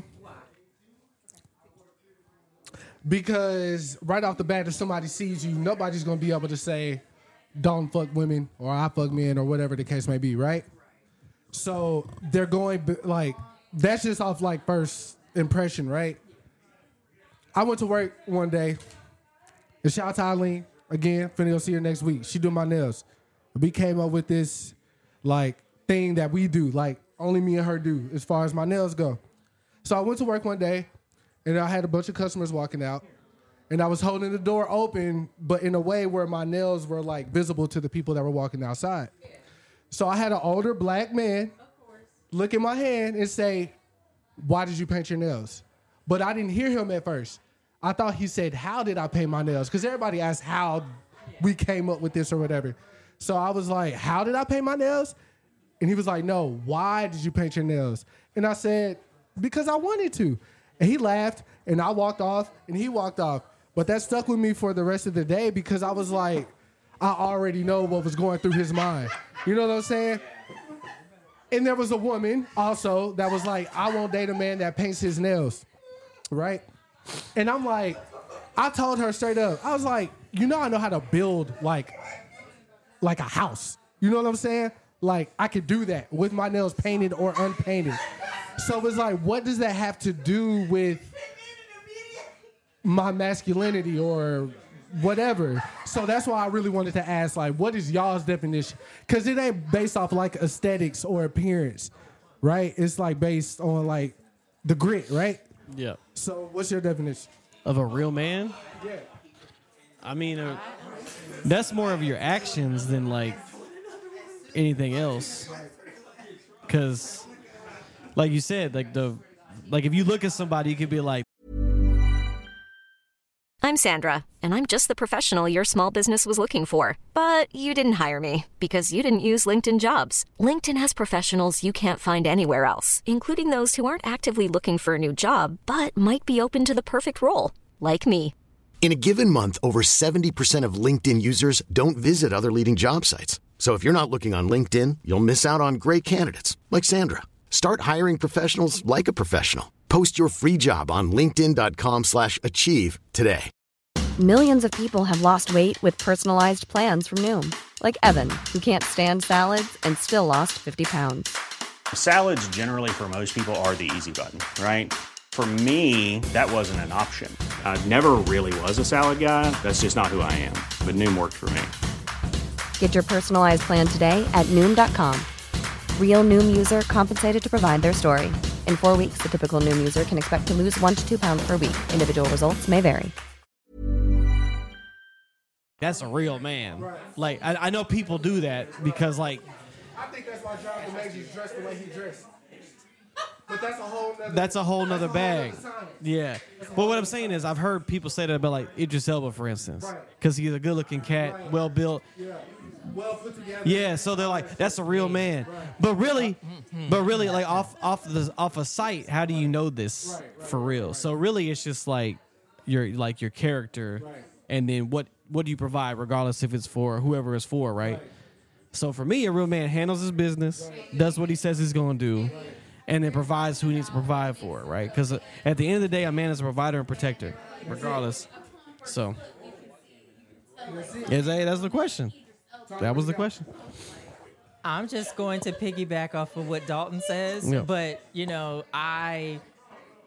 Because right off the bat, if somebody sees you, nobody's gonna be able to say, "Don't fuck women" or "I fuck men" or whatever the case may be, right? So they're going b- like that's just off like first impression, right? I went to work one day. And shout out to Eileen again. Finna go see her next week. She do my nails. We came up with this like thing that we do, like only me and her do, as far as my nails go. So I went to work one day, and I had a bunch of customers walking out, and I was holding the door open, but in a way where my nails were like visible to the people that were walking outside. So I had an older black man look at my hand and say, "Why did you paint your nails?" But I didn't hear him at first. I thought he said, "How did I paint my nails?" Because everybody asked how we came up with this or whatever. So I was like, "How did I paint my nails?" And he was like, "No, why did you paint your nails?" And I said, "Because I wanted to." And he laughed, and I walked off, and he walked off. But that stuck with me for the rest of the day because I was like, I already know what was going through his mind. You know what I'm saying? And there was a woman also that was like, "I won't date a man that paints his nails." Right? And I'm like, I told her straight up, I was like, you know I know how to build like, like a house. You know what I'm saying? Like, I could do that with my nails painted or unpainted. So it's like, what does that have to do with my masculinity or whatever? So that's why I really wanted to ask, like, what is y'all's definition? Because it ain't based off like aesthetics or appearance, right? It's like based on like the grit, right? Yeah. So what's your definition? Of a real man? Yeah. I mean, uh, that's more of your actions than like anything else. Because, like you said, like the, like if you look at somebody, you could be like, I'm Sandra, and I'm just the professional your small business was looking for. But you didn't hire me because you didn't use LinkedIn Jobs. LinkedIn has professionals you can't find anywhere else, including those who aren't actively looking for a new job, but might be open to the perfect role, like me. In a given month, over seventy percent of LinkedIn users don't visit other leading job sites. So if you're not looking on LinkedIn, you'll miss out on great candidates like Sandra. Start hiring professionals like a professional. Post your free job on linkedin dot com slash achieve today. Millions of people have lost weight with personalized plans from Noom. Like Evan, who can't stand salads and still lost fifty pounds. Salads generally for most people are the easy button, right? For me, that wasn't an option. I never really was a salad guy. That's just not who I am. But Noom worked for me. Get your personalized plan today at Noom dot com. Real Noom user compensated to provide their story. In four weeks, the typical Noom user can expect to lose one to two pounds per week. Individual results may vary. that's a real man. Right. Like, I, I know people do that because, like, I think that's why Jonathan Majors dressed the way he dressed. But that's a whole nother That's a whole nother bag. Nother yeah. But what I'm saying is I've heard people say that about, like, Idris Elba, for instance. Because he's a good-looking cat, right. well-built. Yeah. Well put together. Yeah, so they're like, that's a real man. Right. But really, but really, like, off off the off a site, how do you know this right, right, for real? Right. So really, it's just like your like your character, right. and then what what do you provide, regardless if it's for whoever it's for, right? right. So for me, a real man handles his business, right. does what he says he's going to do, right. and then provides who he needs to provide for, right? Because at the end of the day, a man is a provider and protector, regardless. So, is that, that's the question. That was the question. I'm just going to piggyback off of what Dalton says, yeah. but, you know, I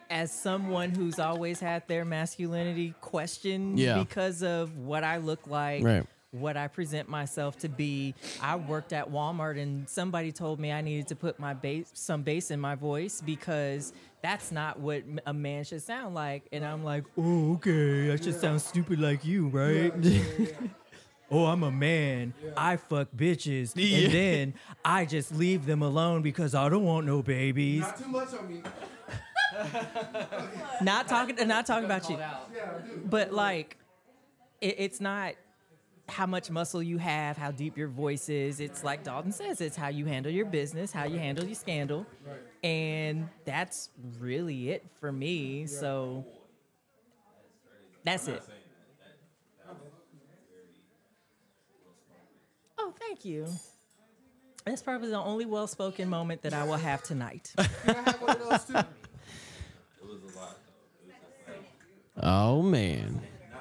as someone who's always had their masculinity questioned Yeah. because of what I look like, Right. what I present myself to be. I worked at Walmart and somebody told me I needed to put my bass, some bass in my voice because that's not what a man should sound like. And I'm like, oh, okay, I should sound stupid like you, right? Oh, I'm a man. I fuck bitches. Yeah. And then I just leave them alone because I don't want no babies. Not too much on me. Not talking, not talking about you. But like, it, it's not how much muscle you have, how deep your voice is. It's like Dalton says, it's how you handle your business, how you handle your scandal. And that's really it for me. So that's it. Oh, thank you. That's probably the only well-spoken moment that I will have tonight. Oh man.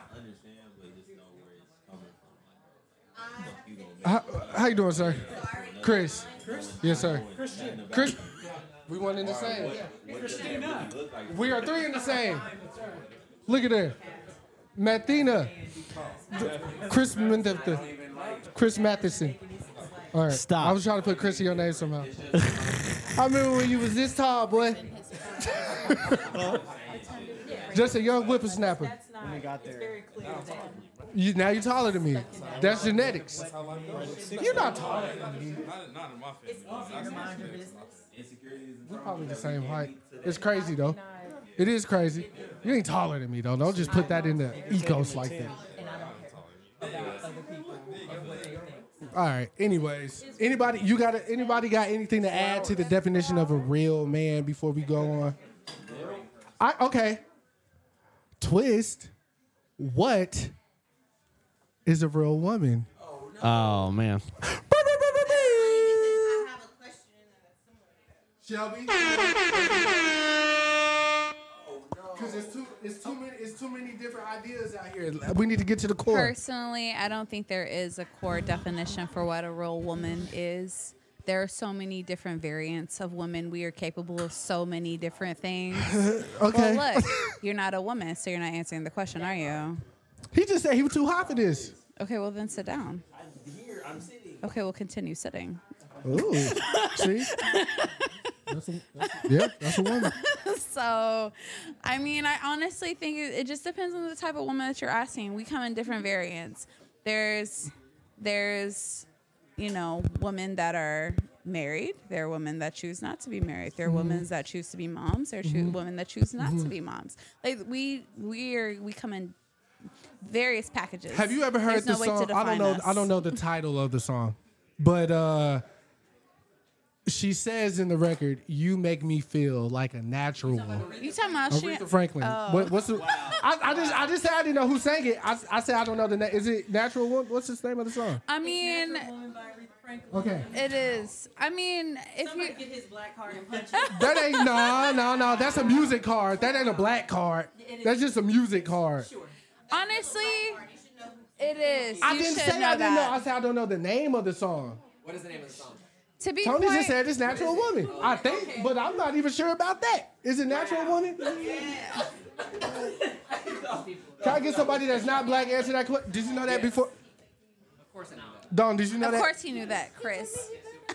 How, how you doing, sir? Chris. Yes, sir. Chris. We one in the same. We are three in the same. Look at there. Mathina. Chris Mendoza. Chris Matheson. All right. Stop. I was trying to put Chris in your name somehow. I remember when you was this tall, boy. Just a young whippersnapper. When we got there. You, now you're taller than me. That's genetics. You're not taller than me. Not in my family. We're probably the same height. It's crazy, though. It is crazy. You ain't taller than me, though. Don't just put that in the ethos like that. All right. Anyways, anybody you got anybody got anything to add to the definition of a real man before we go on? I okay. Twist. What is a real woman? Oh man. Shelby. Because it's too, it's too many, it's too many different ideas out here. We need to get to the core. Personally, I don't think there is a core definition for what a real woman is. There are so many different variants of women. We are capable of so many different things. Okay. Well, look, you're not a woman, so you're not answering the question, are you? He just said he was too hot for this. Okay, well then sit down. I'm here. I'm sitting. Okay, we'll continue sitting. Ooh. See? That's a, that's a, yeah, that's a woman. So, I mean, I honestly think it, it just depends on the type of woman that you're asking. We come in different variants. There's, there's, you know, women that are married. There are women that choose not to be married. There are Mm-hmm. women that choose to be moms. There are choo- Mhm. women that choose not Mhm. to be moms. Like we, we are, we come in various packages. Have you ever heard There's no the way to song? I don't define know. us. I don't know the title of the song, but uh, she says in the record, "You make me feel like a natural one." You talking about she? Aretha Franklin. Oh. What, what's the? I, I just I just said I didn't know who sang it. I, I said I don't know the name. Is it Natural One? What's the name of the song? I mean, Okay. it is. I mean, if you get his black card and punch That ain't no no no. That's a music card. That ain't a black card. That's just a music card. honestly, it is. I You didn't should say know I didn't that. know. I said I don't know the name of the song. What is the name of the song? To be Tony quite, just said it's Natural Woman. I think, but I'm not even sure about that. Is it Natural Woman? Can I get somebody that's not black answer that question? Did you know that before? Of course I know that. Dawn, did you know of that? course he knew that, Chris.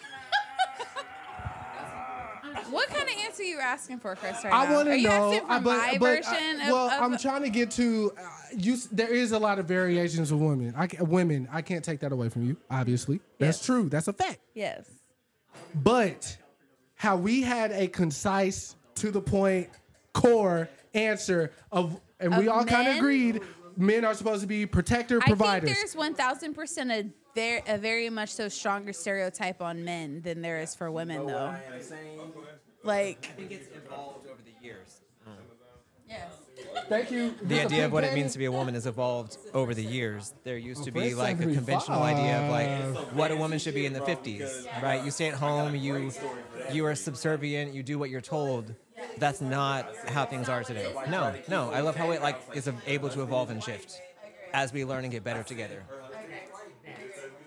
What kind of answer are you asking for, Chris? Right I now? want Are to you know. asking for I- but- my but, uh, version of? well, of I'm trying to get to. Uh, you. s- There is a lot of variations of women. I can, women. I can't take that away from you. Obviously, that's Yes. true. That's a fact. yes. But how we had a concise, to the point, core answer of, and we Of all kind of men? agreed, men are supposed to be protector I providers. think there's one thousand percent a very, a very much so stronger stereotype on men than there is for women, though. I am saying. Like, I think it's evolved over the years. yes. Thank you. The idea of what it means to be a woman has evolved over the years. There used to be like a conventional idea of like what a woman should be in the fifties, right? You stay at home, you you are subservient, you do what you're told. That's not how things are today. No, no. I love how it like is able to evolve and shift as we learn and get better together.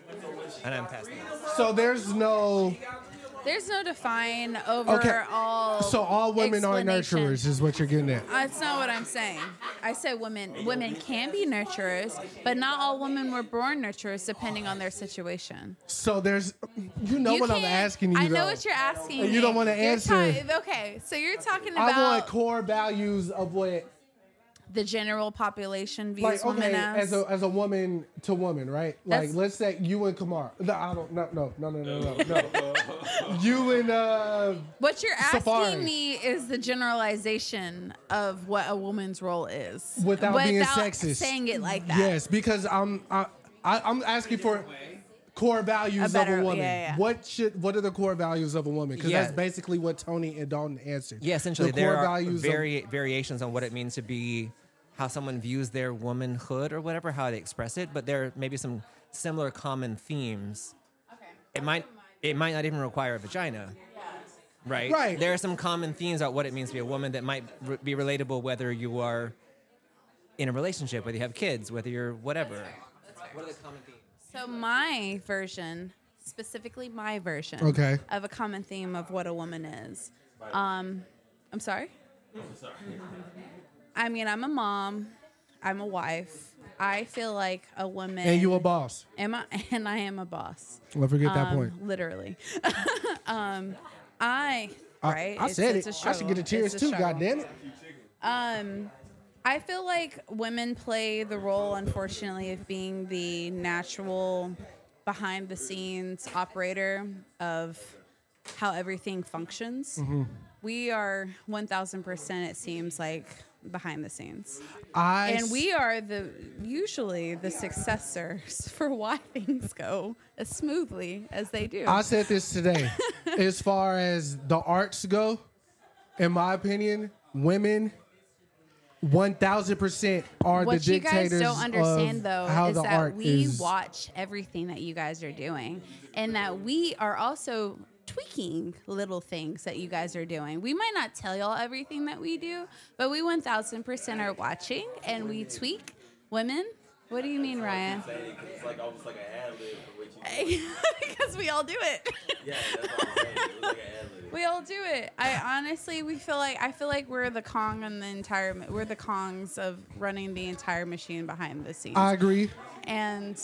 And I'm passing that. So there's no. There's no define Okay. overall general. So all women are explanation. nurturers, is what you're getting at. That's not what I'm saying. I said women women can be nurturers, but not all women were born nurturers depending on their situation. So there's, you know You what I'm can't- asking you. I know though. what you're asking. And me. you don't want to You're answer. ta- okay, so you're talking about I want core values of what, the general population views like, women okay, as. as a as a woman to woman, right? Like, That's- let's say you and Kamar. No, I don't. No, no, no, no, no, no. no. You and uh. What you're asking Safari. me is the generalization of what a woman's role is, Without, being sexist. saying it like that. Yes, because I'm I, I I'm asking for core values A better- of a woman. yeah, yeah. What should what are the core values of a woman? Because Yeah. that's basically what Tony and Dalton answered. Yeah, essentially, the there core are values of- vari- variations on what it means to be, how someone views their womanhood or whatever, how they express it. But there may be some similar common themes. Okay. It might it might not even require a vagina. Right. Right. There are some common themes about what it means to be a woman that might re- be relatable whether you are in a relationship, whether you have kids, whether you're whatever. What are the common themes? So my version, specifically my version, Okay. of a common theme of what a woman is. Um, I'm sorry. I mean, I'm a mom. I'm a wife. I feel like a woman. And you a boss. Am I? And I am a boss. Well, forget that Um, point. Literally. um, I I- right. I, It's- said it's it. a I should get a struggle. tears It's a too. struggle. God damn it. Um, I feel like women play the role, unfortunately, of being the natural, behind the scenes operator of how everything functions. Mhm. We are one thousand percent, it seems like, behind the scenes. I and s- we are the usually the successors for why things go as smoothly as they do. I said this today. As far as the arts go, in my opinion, women one thousand percent are what the you guys dictators don't understand of though how is the that art we is. watch everything that you guys are doing, and that we are also tweaking little things that you guys are doing. We might not tell y'all everything that we do, but we one thousand percent are watching, and we tweak. Women, what do you mean, Ryan? It's like almost like an ad lib for what you Because we all do it. Yeah, that's what I'm saying. It's like an ad lib. We all do it. I honestly, we feel like I feel like we're the Kong and the entire. We're the Kongs of running the entire machine behind the scenes. I agree. And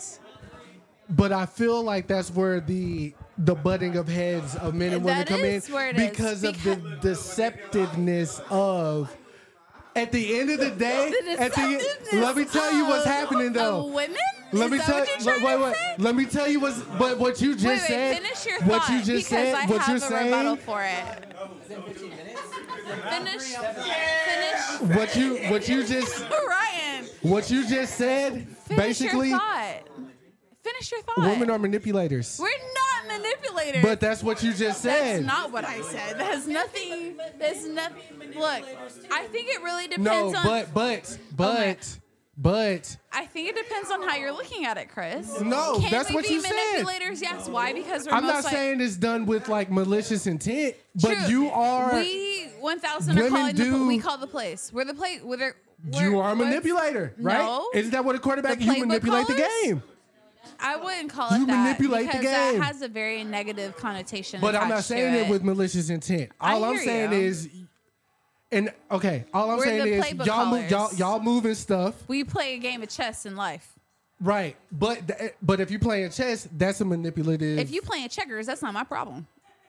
But I feel like that's where the the butting of heads of men and women That come is in where it is, because of the deceptiveness of. At the end of the day, The at the let me tell you what's of- happening though. of women? Let Is me that tell what you're wait, trying wait, to wait. say? Let me tell you what's but what you just wait, wait, said. finish your what thought you just because said. I what have you're a rebuttal saying. for it. Finish. Finish. What you what you just Ryan. what you just said. Finish basically, your thought. Finish your thought. women are manipulators. We're not manipulators. But that's what you just said. That's not what I said. That has nothing. There's nothing. Look, I think it really depends No, on. but but but but I think it depends on how you're looking at it, Chris. No, Can that's we what be you said. manipulators? Yes. Why? Because we're I'm most not like, saying it's done with like malicious intent, but True. you are We one thousand are Women calling the. do- We call the place. We're the place. We're, we're you are a we're- manipulator, right? No. Isn't that what a quarterback The you playbook manipulate the callers? game? I wouldn't call it You that manipulate the because game. that has a very negative connotation. But I'm not attached to saying it. it with malicious intent. I All I'm hear saying you. is and okay, all I'm We're saying the is playbook y'all move, y'all callers. y'all moving stuff. We play a game of chess in life. Right. But th- but if you playing chess, that's a manipulative. If you playing checkers, that's not my problem.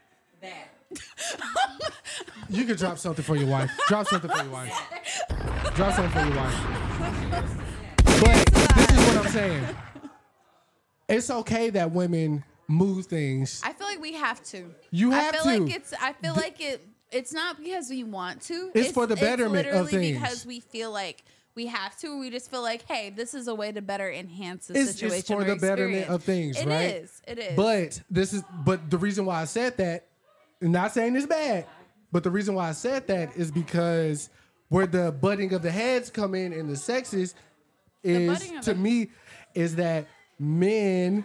You can drop something for your wife. Drop something for your wife. Drop something for your wife. But this is what I'm saying. It's okay that women move things. I feel like we have to. You have I feel to. like it's. I feel like it. It's not because we want to. It's for the betterment of It's literally things. because we feel like we have to. We just feel like, hey, this is a way to better enhance the It's, situation. it's for or the betterment experience. of things, It right? is. It is. But this is. But the reason why I said that, I'm not saying it's bad, but the reason why I said that is because where the butting of the heads come in and the sexes is butting of to the- me is that men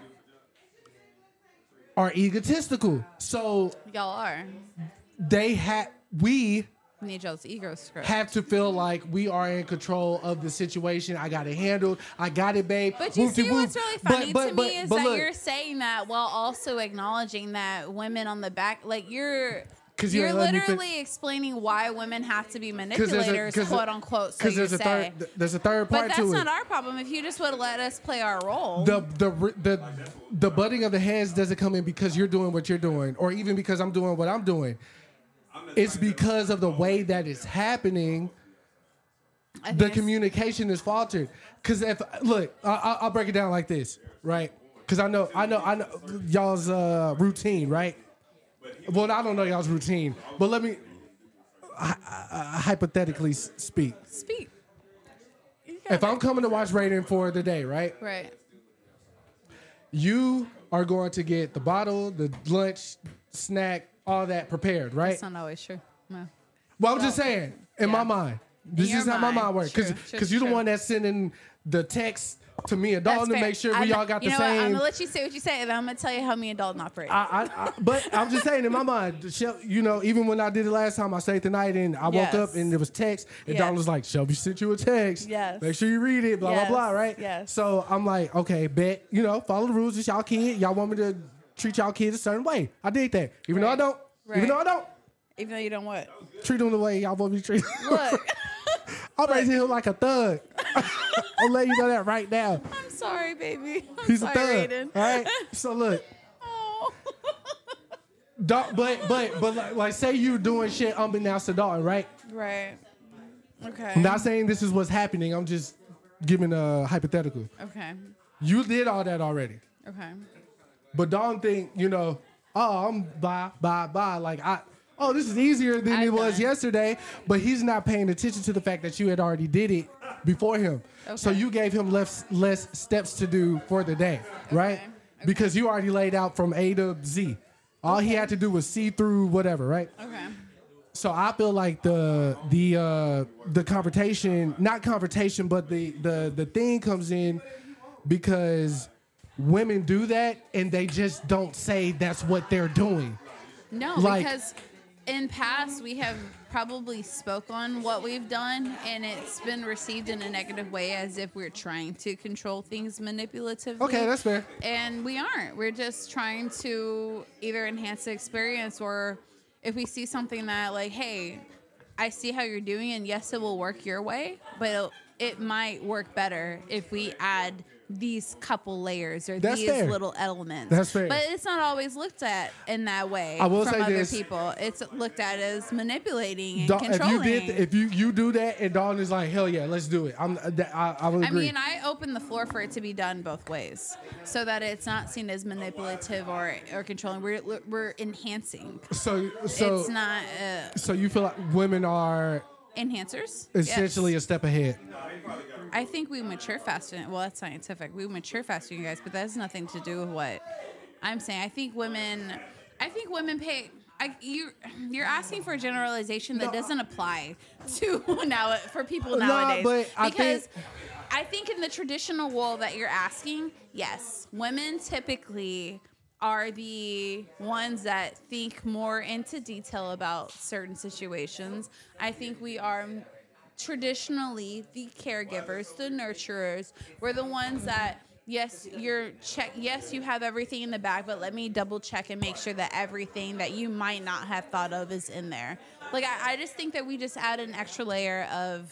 are egotistical. So y'all are. they have we Need y'all's ego script. have to feel like we are in control of the situation. I got it handled. I got it, babe. But you Whoop de see whoop. what's really But- funny but- to but- me is but that look, you're saying that while also acknowledging that women on the back, like you're Because you You're ain't letting me fin- literally explaining why women have to be 'Cause there's a- manipulators, 'cause quote a- unquote. So 'cause you there's a say. third- there's a third part But that's to not it. our problem. If you just would let us play our role. The the the the butting of the heads doesn't come in because you're doing what you're doing, or even because I'm doing what I'm doing. It's because of the way that it's happening. The communication is faltered. Because if look, I, I- I'll break it down like this, right? Because I know, I know, I know y'all's uh, routine, right? Well, I don't know y'all's routine, but let me uh, hypothetically s- speak. Speak. If I'm coming to watch Raiden for the day, right? Right. You are going to get the bottle, the lunch, snack, all that prepared, right? That's not always true. No. Well, I'm just saying, in my mind. This your is how my mind. mind works. Because True, true, you're the true. one that's sending the text to me and Dalton to That's fair. make sure we I'm- all got you the know what? I'm same. gonna let you say what you say, and then I'm gonna tell you how me and Dalton operate. I, I, I, but I'm just saying, in my mind, Shel- you know, even when I did it last time, I stayed the night and I woke Yes. up and there was text, and Yes. Dalton was like, Shelby sent you a text. Yes. Make sure you read it, blah, Yes. blah, blah, right? Yes. So I'm like, okay, bet, you know, follow the rules. It's y'all kid. Y'all want me to treat y'all kids a certain way. I did that. Even though I don't. Right. Even though I don't. Even though you don't what? Treat them the way y'all want me to treat them. Look. I'm raising him like a thug. I'll let you know that right now. I'm sorry, baby. I'm He's sorry, a thug. Raiden. All right. So look. Dal- but but but like, like say you doing shit unbeknownst to Dalton, right? Right. Okay. I'm not saying this is what's happening. I'm just giving a hypothetical. Okay. You did all that already. Okay. But Dalton think, you know, oh, I'm bye, bye, bye. Like I oh, this is easier than it was yesterday. But he's not paying attention to the fact that you had already did it before him. So you gave him less less steps to do for the day, right? Because you already laid out from A to Z. All he had to do was see through whatever, right? Okay. So I feel like the the uh, the confrontation, not confrontation, but the the the thing comes in because women do that and they just don't say that's what they're doing. No, Like- because in past we have probably spoke on what we've done, and it's been received in a negative way, as if we're trying to control things manipulatively. Okay, that's fair. And we aren't. We're just trying to either enhance the experience, or if we see something that, like, hey, I see how you're doing, and yes, it will work your way, but it'll, it might work better if we add these couple layers or That's these fair. little elements. That's fair. But it's not always looked at in that way I will from say other this. people. It's looked at as manipulating and Da- if you controlling. did, if you you do that, and Dalton is like, hell yeah, let's do it. I'm, I, I would I agree. mean, I open the floor for it to be done both ways, so that it's not seen as manipulative or or controlling. We're we're enhancing. so so it's not uh, so you feel like women are enhancers. essentially Yes. a step ahead. I think we mature faster. Well, that's scientific. We mature faster, you guys, but that has nothing to do with what I'm saying. I think women. I think women pay. I, you you're asking for a generalization that doesn't apply to now for people Nah, nowadays. but I because think- I think in the traditional role that you're asking, yes, women typically are the ones that think more into detail about certain situations. I think we are traditionally the caregivers, the nurturers. We're the ones that, yes, you're check. Yes, you have everything in the bag, but let me double check and make sure that everything that you might not have thought of is in there. Like I, I just think that we just add an extra layer of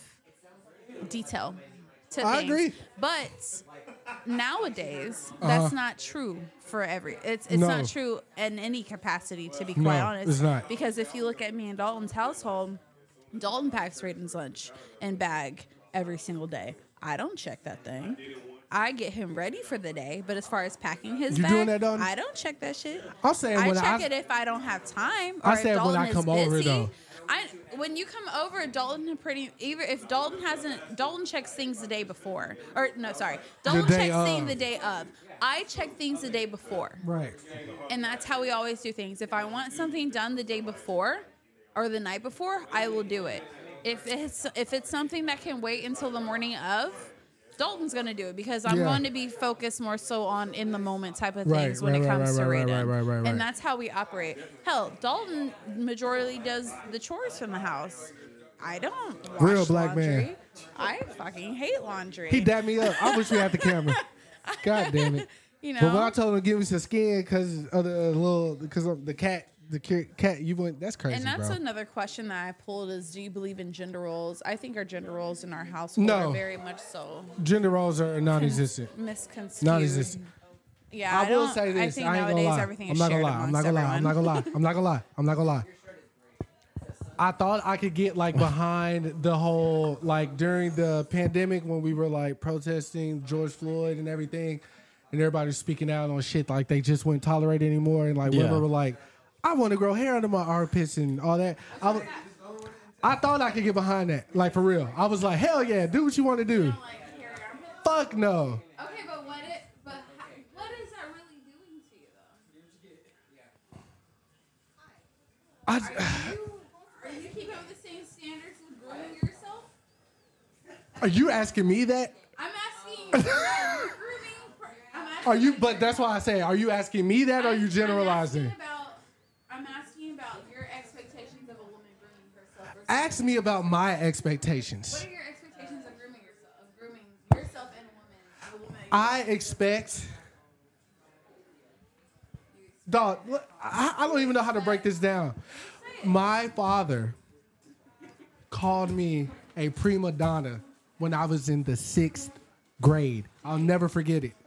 detail to I things. agree. But nowadays, Uh-huh. that's not true for every. It's it's No. not true in any capacity, to be No, quite honest. it's not. Because if you look at me and Dalton's household, Dalton packs Raiden's lunch and bag every single day. I don't check that thing. I get him ready for the day, but as far as packing his You bag, doing that, Dalton? I don't check that shit. I'm saying I when check I- it if I don't have time. Or I if said when Dalton I is come over, busy. though. I when you come over, Dalton pretty either if Dalton hasn't Dalton checks things the day before, or no, sorry, Dalton day checks things of. the day of. I check things the day before. Right. And that's how we always do things. If I want something done the day before or the night before, I will do it. If it's if it's something that can wait until the morning of, Dalton's gonna do it because I'm Yeah. going to be focused more so on in the moment type of Right, things when right, it right, comes right, to right, Raiden. right, right, right, right. And that's how we operate. Hell, Dalton majority does the chores from the house. I don't wash Real black laundry. man. I fucking hate laundry. He dapped me up. I wish we had the camera. God damn it. You But when know? I told him to give me some skin because of the little, because of the cat The ki- cat, you went. That's crazy, And that's bro. another question that I pulled is, do you believe in gender roles? I think our gender roles in our household No. are very much so Gender roles are non-existent. misconstrued. Non-existent. Yeah, I, I, will don't, say this. I think I ain't nowadays gonna lie. everything I'm is not shared gonna lie. I'm not amongst gonna lie. I'm not everyone. gonna lie. I'm not gonna lie. I'm not gonna lie. I thought I could get like behind the whole like during the pandemic when we were like protesting George Floyd and everything, and everybody was speaking out on shit like they just wouldn't tolerate it anymore, and like Yeah. women were like, I want to grow hair under my armpits and all that. I, was, I thought I could get behind that, like for real. I was like, hell yeah, do what you want to do. Fuck no. Okay, but what it, but how, what is that really doing to you though? I, Are you, are you keeping up with the same standards with grooming yourself? are you asking me that? I'm asking you. You're grooming. per- I'm asking Are you? But that's why I say, are you asking me that or are you generalizing? I'm asking about, I'm asking about your expectations of a woman grooming herself. versus- Ask me about my expectations. What are your expectations of grooming yourself? Of grooming yourself and a woman. Of a woman. I expect. Dog, look, I, I don't even know how to break this down. My father called me a prima donna when I was in the sixth grade. I'll never forget it.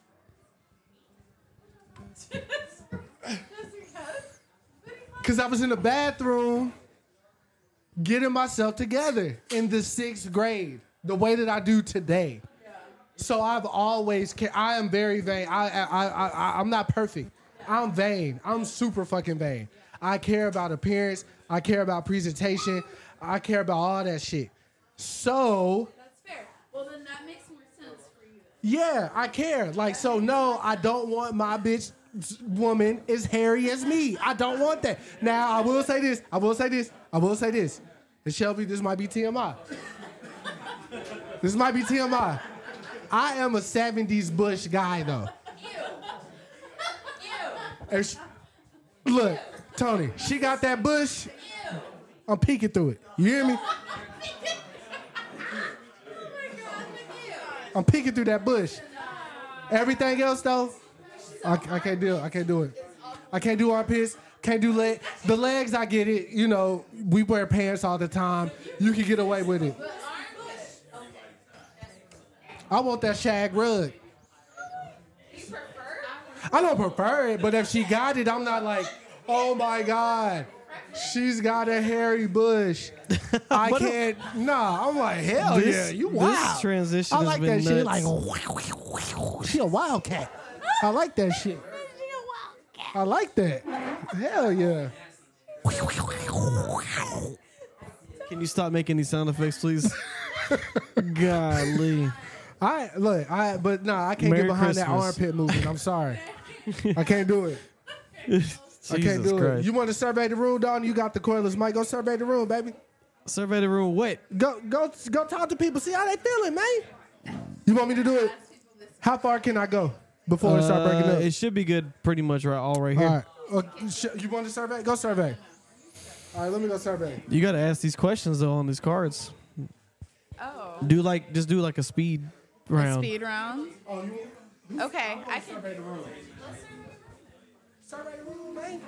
Because I was in the bathroom getting myself together in the sixth grade, the way that I do today. So I've always, ca- I am very vain. I, I, I, I, I'm not perfect. I'm vain. I'm super fucking vain. I care about appearance. I care about presentation. I care about all that shit. So, That's fair. Well, then that makes more sense for you. yeah, I care. Like, so no, I don't want my bitch woman as hairy as me. I don't want that. Now, I will say this. I will say this. I will say this. And Shelby, this might be T M I. This might be T M I. I am a seventies Bush guy, though. And she- look, Tony, she got that bush. I'm peeking through it. You hear me? I'm peeking through that bush. Everything else, though, I, I can't do it. I can't do it. I can't do armpits. Can't do leg. The legs, I get it. You know, we wear pants all the time. You can get away with it. I want that shag rug. I don't prefer it, but if she got it, I'm not like, oh my God, she's got a hairy bush. I What a- can't. Nah, I'm like, hell This- yeah, you this wild. transition I has like been that shit. nuts. Like, she a wildcat. I like that shit. I like that. Hell yeah. Can you stop making these sound effects, please? Golly. I look, I but nah, I can't Merry get behind that Christmas. armpit movement. I'm sorry. I can't do it. I can't Jesus do it. Christ. You want to survey the room, Don? You got the cordless mic. Go survey the room, baby. Survey the room. What? Go, go, go. Talk to people. See how they feeling, man. You want me to do it? How far can I go before we start breaking Uh, up? It should be good, pretty much right, all right here. All right. Uh, sh- you want to survey? Go survey. All right, let me go survey. You got to ask these questions though on these cards. Oh. Do like just do like a speed round. Speed round. Oh, you, Okay, I can. survey the room. Survey the room, man.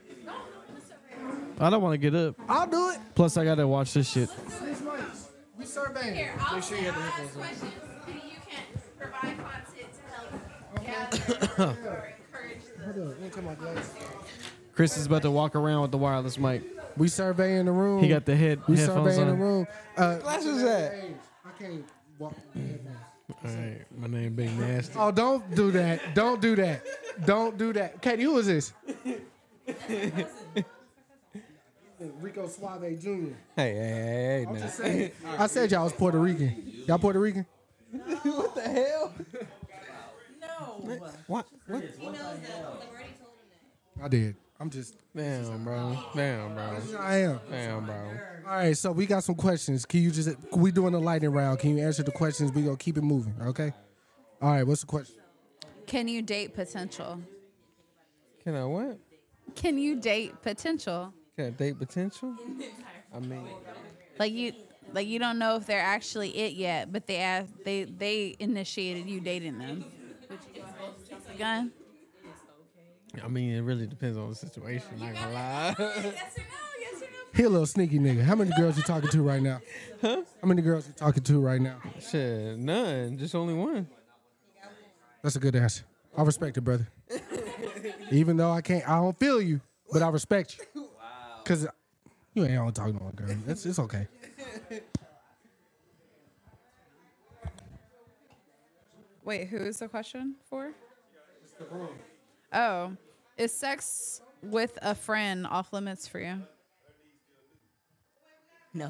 I don't want to get up. I'll do it. Plus, I got to watch this shit. Six months. We surveying. Here, I'll, Make sure you I'll have the ask headphones on. questions, and you can provide content to help gather or encourage the. Hold on, let me cut my glasses. Chris is about to walk around with the wireless mic. We surveying the room. He got the head We headphones surveying on. the room. Uh, Glasses at? I can't walk. All right, my name Big Nasty. Oh, don't do that. Don't do that. Don't do that. Katie, who is this? Rico Suave Junior Hey, hey, hey, hey, I'm now. just saying. I said y'all was Puerto Rican. Y'all Puerto Rican? What the hell? No. What? What? I did. I'm just. Damn, bro. Damn, bro. I am. Damn, bro. All right, so we got some questions. Can you just, we doing a lightning round. Can you answer the questions? We gonna keep it moving, okay? All right, what's the question? Can you date potential? Can I what? Can you date potential? Can I date potential? I mean, Like you, like you don't know if they're actually it yet, but they asked, they they initiated you dating them. Would you just jump the gun? I mean, it really depends on the situation. Not gonna lie. Yes or no? Yes or no? He a little sneaky nigga. How many girls you talking to right now? Huh? How many girls you talking to right now? Shit, none. Just only one. That's a good answer. I respect it, brother. Even though I can't, I don't feel you, but I respect you. Wow. Cause you ain't only talking to one girl. It's it's okay. Wait, who is the question for? Oh, is sex with a friend off limits for you? No.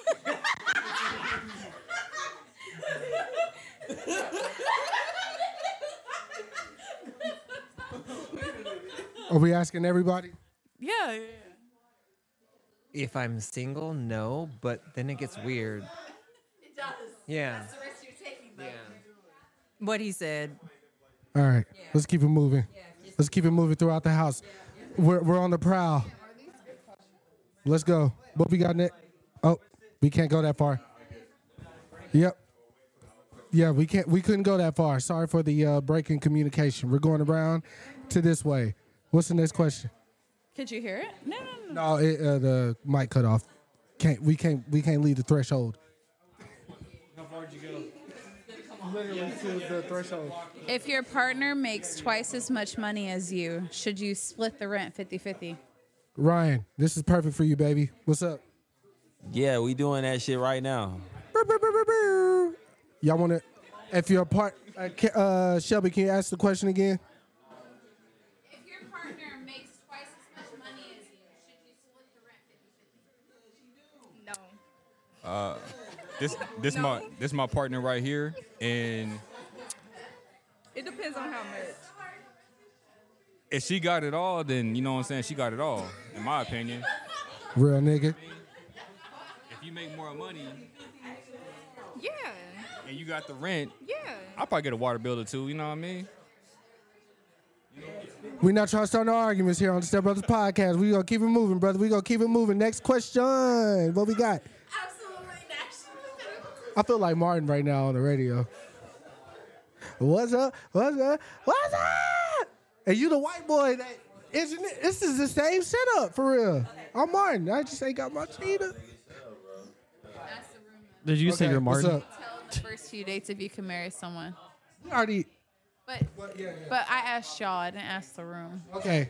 Are we asking everybody? Yeah. yeah, yeah. If I'm single, no, but then it gets weird. It does. Yeah. That's the risk you're taking, though. What he said. All right, let's keep it moving. Let's keep it moving throughout the house. We're we're on the prowl. Let's go. What we got next? Oh, we can't go that far. Yep. Yeah, we can't. We couldn't go that far. Sorry for the uh, break in communication. We're going around to this way. What's the next question? Could you hear it? No, no, no. No, it, uh, the mic cut off. Can't we can't we can't leave the threshold. How far did you go? Literally to the threshold. If your partner makes twice as much money as you, should you split the rent fifty-fifty? Ryan, this is perfect for you, baby. What's up? Yeah, we doing that shit right now. Y'all want to? If your part, uh, ca- uh, Shelby, can you ask the question again? If your partner makes twice as much money as you, should you split the rent fifty-fifty? No. Uh, this this my this my partner right here, and It depends on how much. if she got it all, then you know what I'm saying. She got it all, in my opinion. Real nigga. If you make more money Yeah. and you got the rent, Yeah. I'll probably get a water bill or two. You know what I mean? We're not trying to start no arguments here on the Step Brothers podcast. We gonna keep it moving, brother. We gonna keep it moving. Next question. What we got? Absolutely not. I feel like Martin right now on the radio. What's up? What's up? What's up? And you the white boy that isn't it? This is the same setup for real. I'm Martin. I just ain't got my cheetah. Did you say Okay, you're what's Martin? up? Tell in the first few dates if you can marry someone. We already. But but I asked y'all. I didn't ask the room. Okay.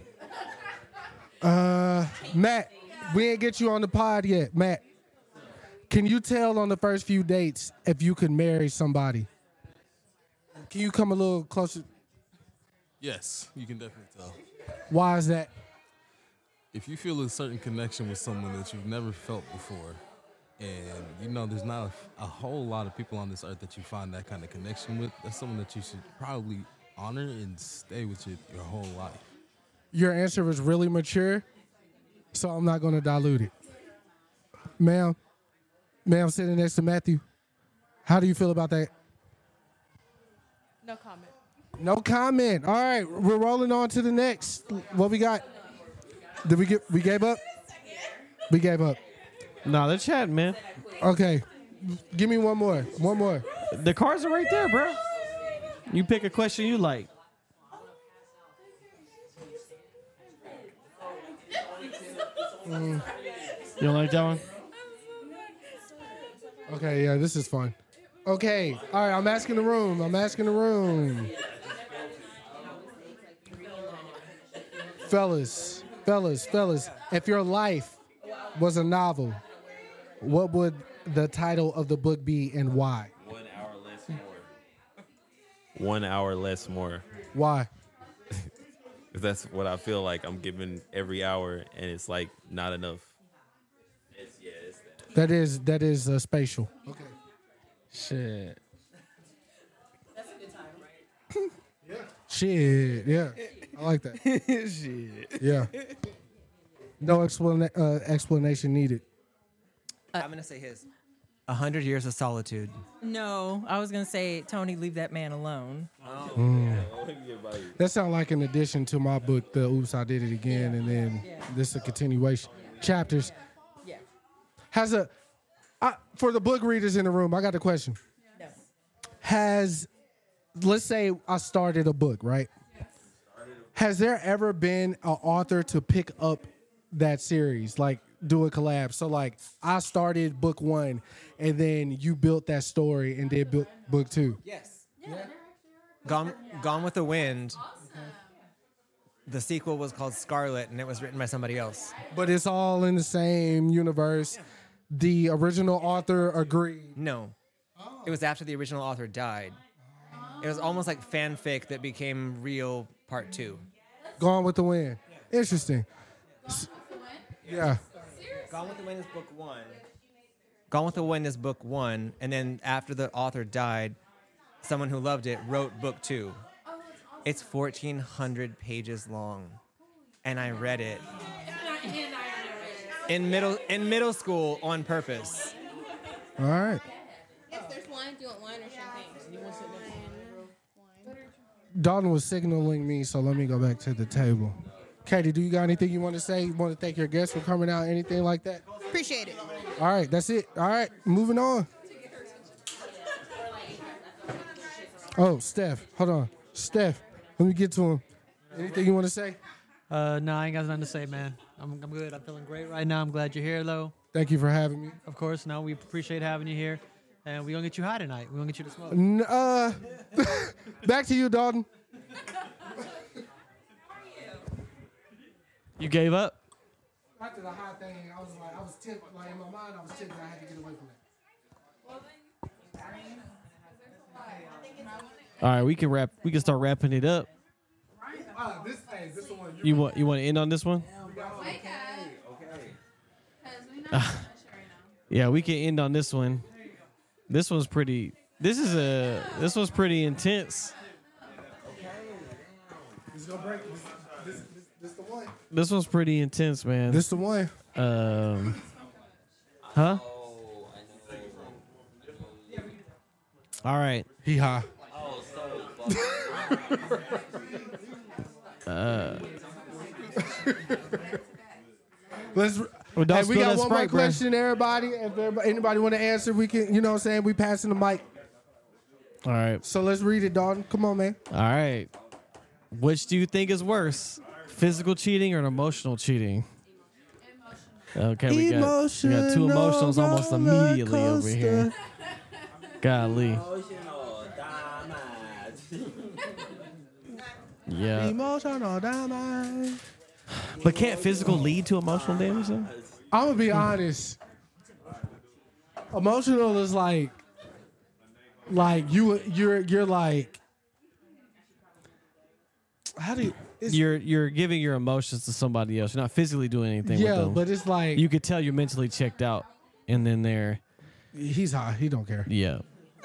Uh, Matt, we ain't get you on the pod yet. Matt, can you tell on the first few dates if you could marry somebody? Can you come a little closer? Yes, you can definitely tell. Why is that? If you feel a certain connection with someone that you've never felt before, and you know there's not a, a whole lot of people on this earth that you find that kind of connection with, that's someone that you should probably honor and stay with you your whole life. Your answer was really mature, so I'm not going to dilute it. Ma'am, ma'am sitting next to Matthew, how do you feel about that? No comment. No comment. All right, we're rolling on to the next. What we got? Did we get? We gave up. We gave up. Nah, they're chatting, man. Okay, give me one more. One more. The cards are right there, bro. You pick a question you like. Mm. You don't like that one? Okay, yeah, this is fun. Okay, all right, I'm asking the room. I'm asking the room. Fellas, fellas, fellas, if your life was a novel, what would the title of the book be and why? One hour less more. One hour less more. Why? That's what I feel like I'm giving every hour, and it's like not enough. It's, yeah, it's that. That is that is uh, spatial. Okay. Shit. That's a good time, right? Yeah. Shit, yeah. I like that. Shit. Yeah. No explana- uh, explanation needed. I'm gonna say his. A hundred years of solitude. No, I was gonna say, Tony, leave that man alone. Mm. That sounds like an addition to my book, the Oops, I Did It Again, and then this is a continuation. Chapters. Yeah. Has a, I, for the book readers in the room, I got a question. No. Has, let's say I started a book, right? Has there ever been an author to pick up that series, like do a collab? So like I started book one, and then you built that story and did book book two. Yes. Gone, Gone with the Wind. The sequel was called Scarlet, and it was written by somebody else. But it's all in the same universe. The original author agreed. No. It was after the original author died. It was almost like fanfic that became real part two. Gone with the Wind. Interesting. S- Yeah. Gone with the Wind is book one. Gone with the Wind is book one, and then after the author died, someone who loved it wrote book two. It's fourteen hundred pages long, and I read it in middle in middle school on purpose. All right. If there's wine, do you want wine or champagne? You want some wine? Dalton was signaling me, so let me go back to the table. Katie, do you got anything you want to say? You want to thank your guests for coming out? Anything like that? Appreciate it. All right, that's it. All right, moving on. Oh, Steph, hold on. Steph, let me get to him. Anything you want to say? Uh, no, I ain't got nothing to say, man. I'm, I'm good. I'm feeling great right now. I'm glad you're here, though. Thank you for having me. Of course, no, we appreciate having you here. And we're going to get you high tonight. We're going to get you to smoke. N- uh, back to you, Dalton. You gave up? After the high thing, I was like, I was tempted, like in my mind, I was tempted. I had to get away from that. All right, we can wrap. We can start wrapping it up. Uh, this, hey, this the one You want? You want to end on this one? Uh, yeah, we can end on this one. This one's pretty. This is a. This one's pretty intense. This gonna break. This, this, this, this the one. This one's pretty intense, man. This the one. Um. Huh? All right. Hee haw. Uh. Let's. Well, don't Hey, we spill got that one more Sprite, bro. question, everybody. If everybody, anybody want to answer, we can. You know what I'm saying? We passing the mic. All right. So let's read it, Dalton. Come on, man. All right. Which do you think is worse, physical cheating or emotional cheating? Okay, we got, we got two emotionals almost immediately over here. Golly. Yeah. Emotional damage. But can't physical lead to emotional damage though? I'm gonna be honest. Emotional is like, like you, you're, you're like, how do you? It's, You're you're giving your emotions to somebody else. You're not physically doing anything Yeah, with them. but it's like- you could tell you're mentally checked out, and then they're he's high. He don't care. yeah.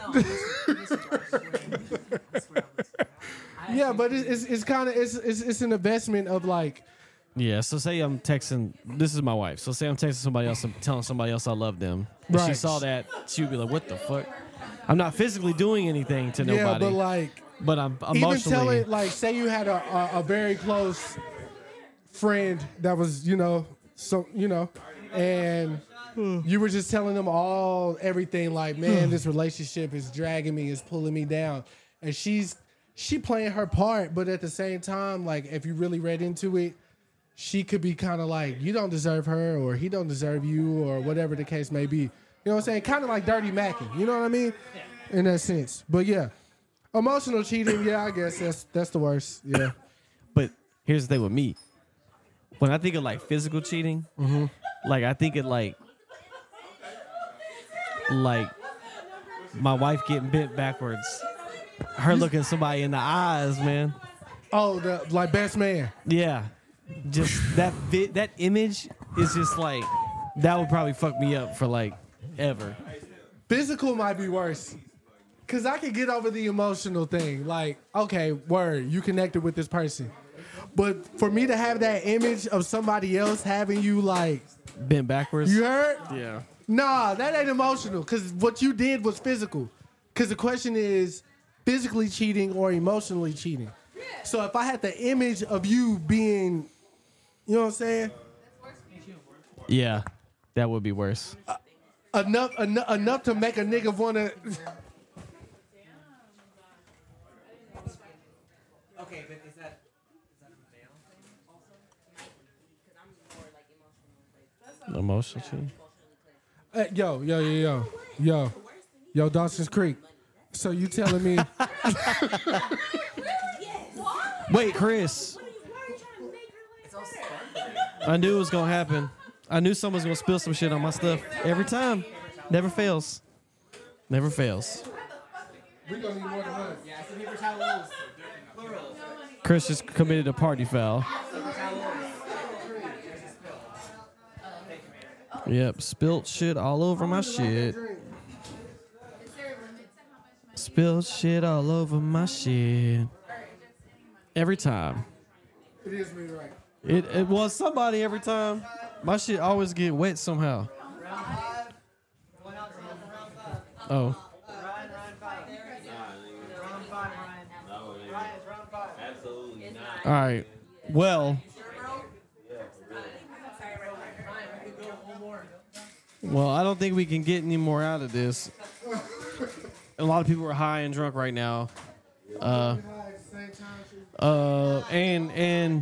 Yeah, but it's it's, it's kind of it's, it's it's an investment of like. Yeah, so say I'm texting. This is my wife. So say I'm texting somebody else and telling somebody else I love them. If she Right. saw that, she would be like, "What the fuck?" I'm not physically doing anything to Yeah, nobody. but like, but I'm even emotionally. tell it like, say you had a, a a very close friend that was, you know, so you know, and you were just telling them all everything like, man, this relationship is dragging me, is pulling me down, and she's she playing her part, but at the same time, like if you really read into it, she could be kind of like, you don't deserve her, or he don't deserve you, or whatever the case may be. You know what I'm saying? Kind of like dirty macking. You know what I mean? In that sense. But yeah, emotional cheating. Yeah, I guess that's that's the worst. Yeah. But here's the thing with me. When I think of like physical cheating, like I think of like like my wife getting bent backwards, her looking somebody in the eyes, man. Oh, the like best man. Yeah, just that vi- that image is just like that would probably fuck me up for like ever. Physical might be worse. Cause I can get over the emotional thing. Like, okay, word, you connected with this person. But for me to have that image of somebody else having you like bent backwards. You heard? Yeah. Nah, that ain't emotional. Cause what you did was physical. Cause the question is physically cheating or emotionally cheating. So if I had the image of you being, you know what I'm saying? Yeah, that would be worse. Enough, enough, enough to make a nigga wanna. Okay, but is that, is that Emotional cheating. Hey, yo, yo, yo, yo, yo, yo, Dawson's Creek. So you telling me? Wait, Chris. I knew it was gonna happen. I knew someone was gonna spill some shit on my stuff every time. Never fails. Never fails. We gonna need more than one. Yeah, some paper towels. Chris just committed a party foul. Yep, spilt shit all over my shit. Spilled shit all over my shit. Every time. It is me, right? It it was somebody every time. My shit always get wet somehow. Oh. All right. Well. Well, I don't think we can get any more out of this. A lot of people are high and drunk right now. Uh, uh, and and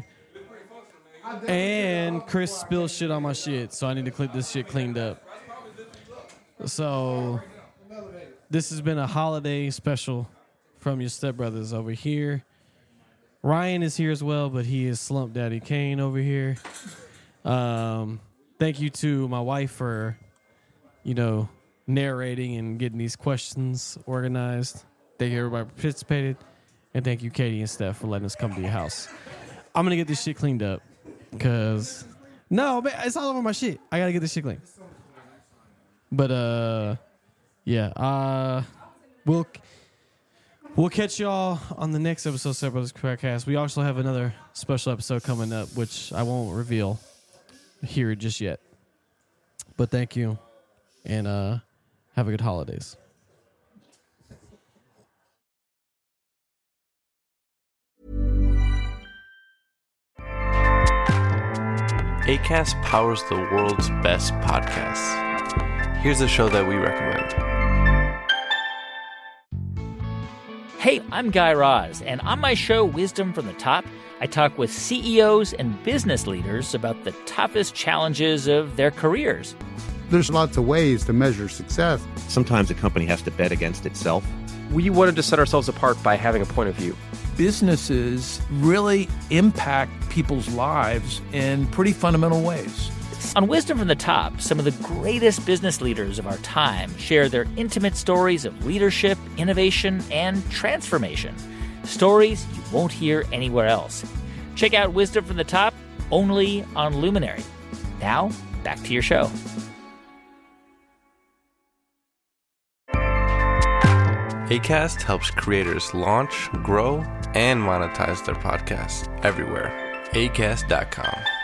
and Chris spilled shit on my shit, so I need to clip this shit cleaned up. So this has been a holiday special from your stepbrothers over here. Ryan is here as well, but he is Slump Daddy Kane over here. Um, thank you to my wife for, you know, narrating and getting these questions organized. Thank you everybody who participated. And thank you, Katie and Steph, for letting us come to your house. I'm going to get this shit cleaned up. Because, no, man, it's all over my shit. I got to get this shit clean. But, uh, yeah. Uh, we'll... We'll catch y'all on the next episode of Step Brothers Podcast. We also have another special episode coming up, which I won't reveal here just yet. But thank you, and uh, have a good holidays. Acast powers the world's best podcasts. Here's a show that we recommend. Hey, I'm Guy Raz, and on my show, Wisdom from the Top, I talk with C E Os and business leaders about the toughest challenges of their careers. There's lots of ways to measure success. Sometimes a company has to bet against itself. We wanted to set ourselves apart by having a point of view. Businesses really impact people's lives in pretty fundamental ways. On Wisdom from the Top, some of the greatest business leaders of our time share their intimate stories of leadership, innovation, and transformation. Stories you won't hear anywhere else. Check out Wisdom from the Top only on Luminary. Now, back to your show. Acast helps creators launch, grow, and monetize their podcasts everywhere. acast dot com.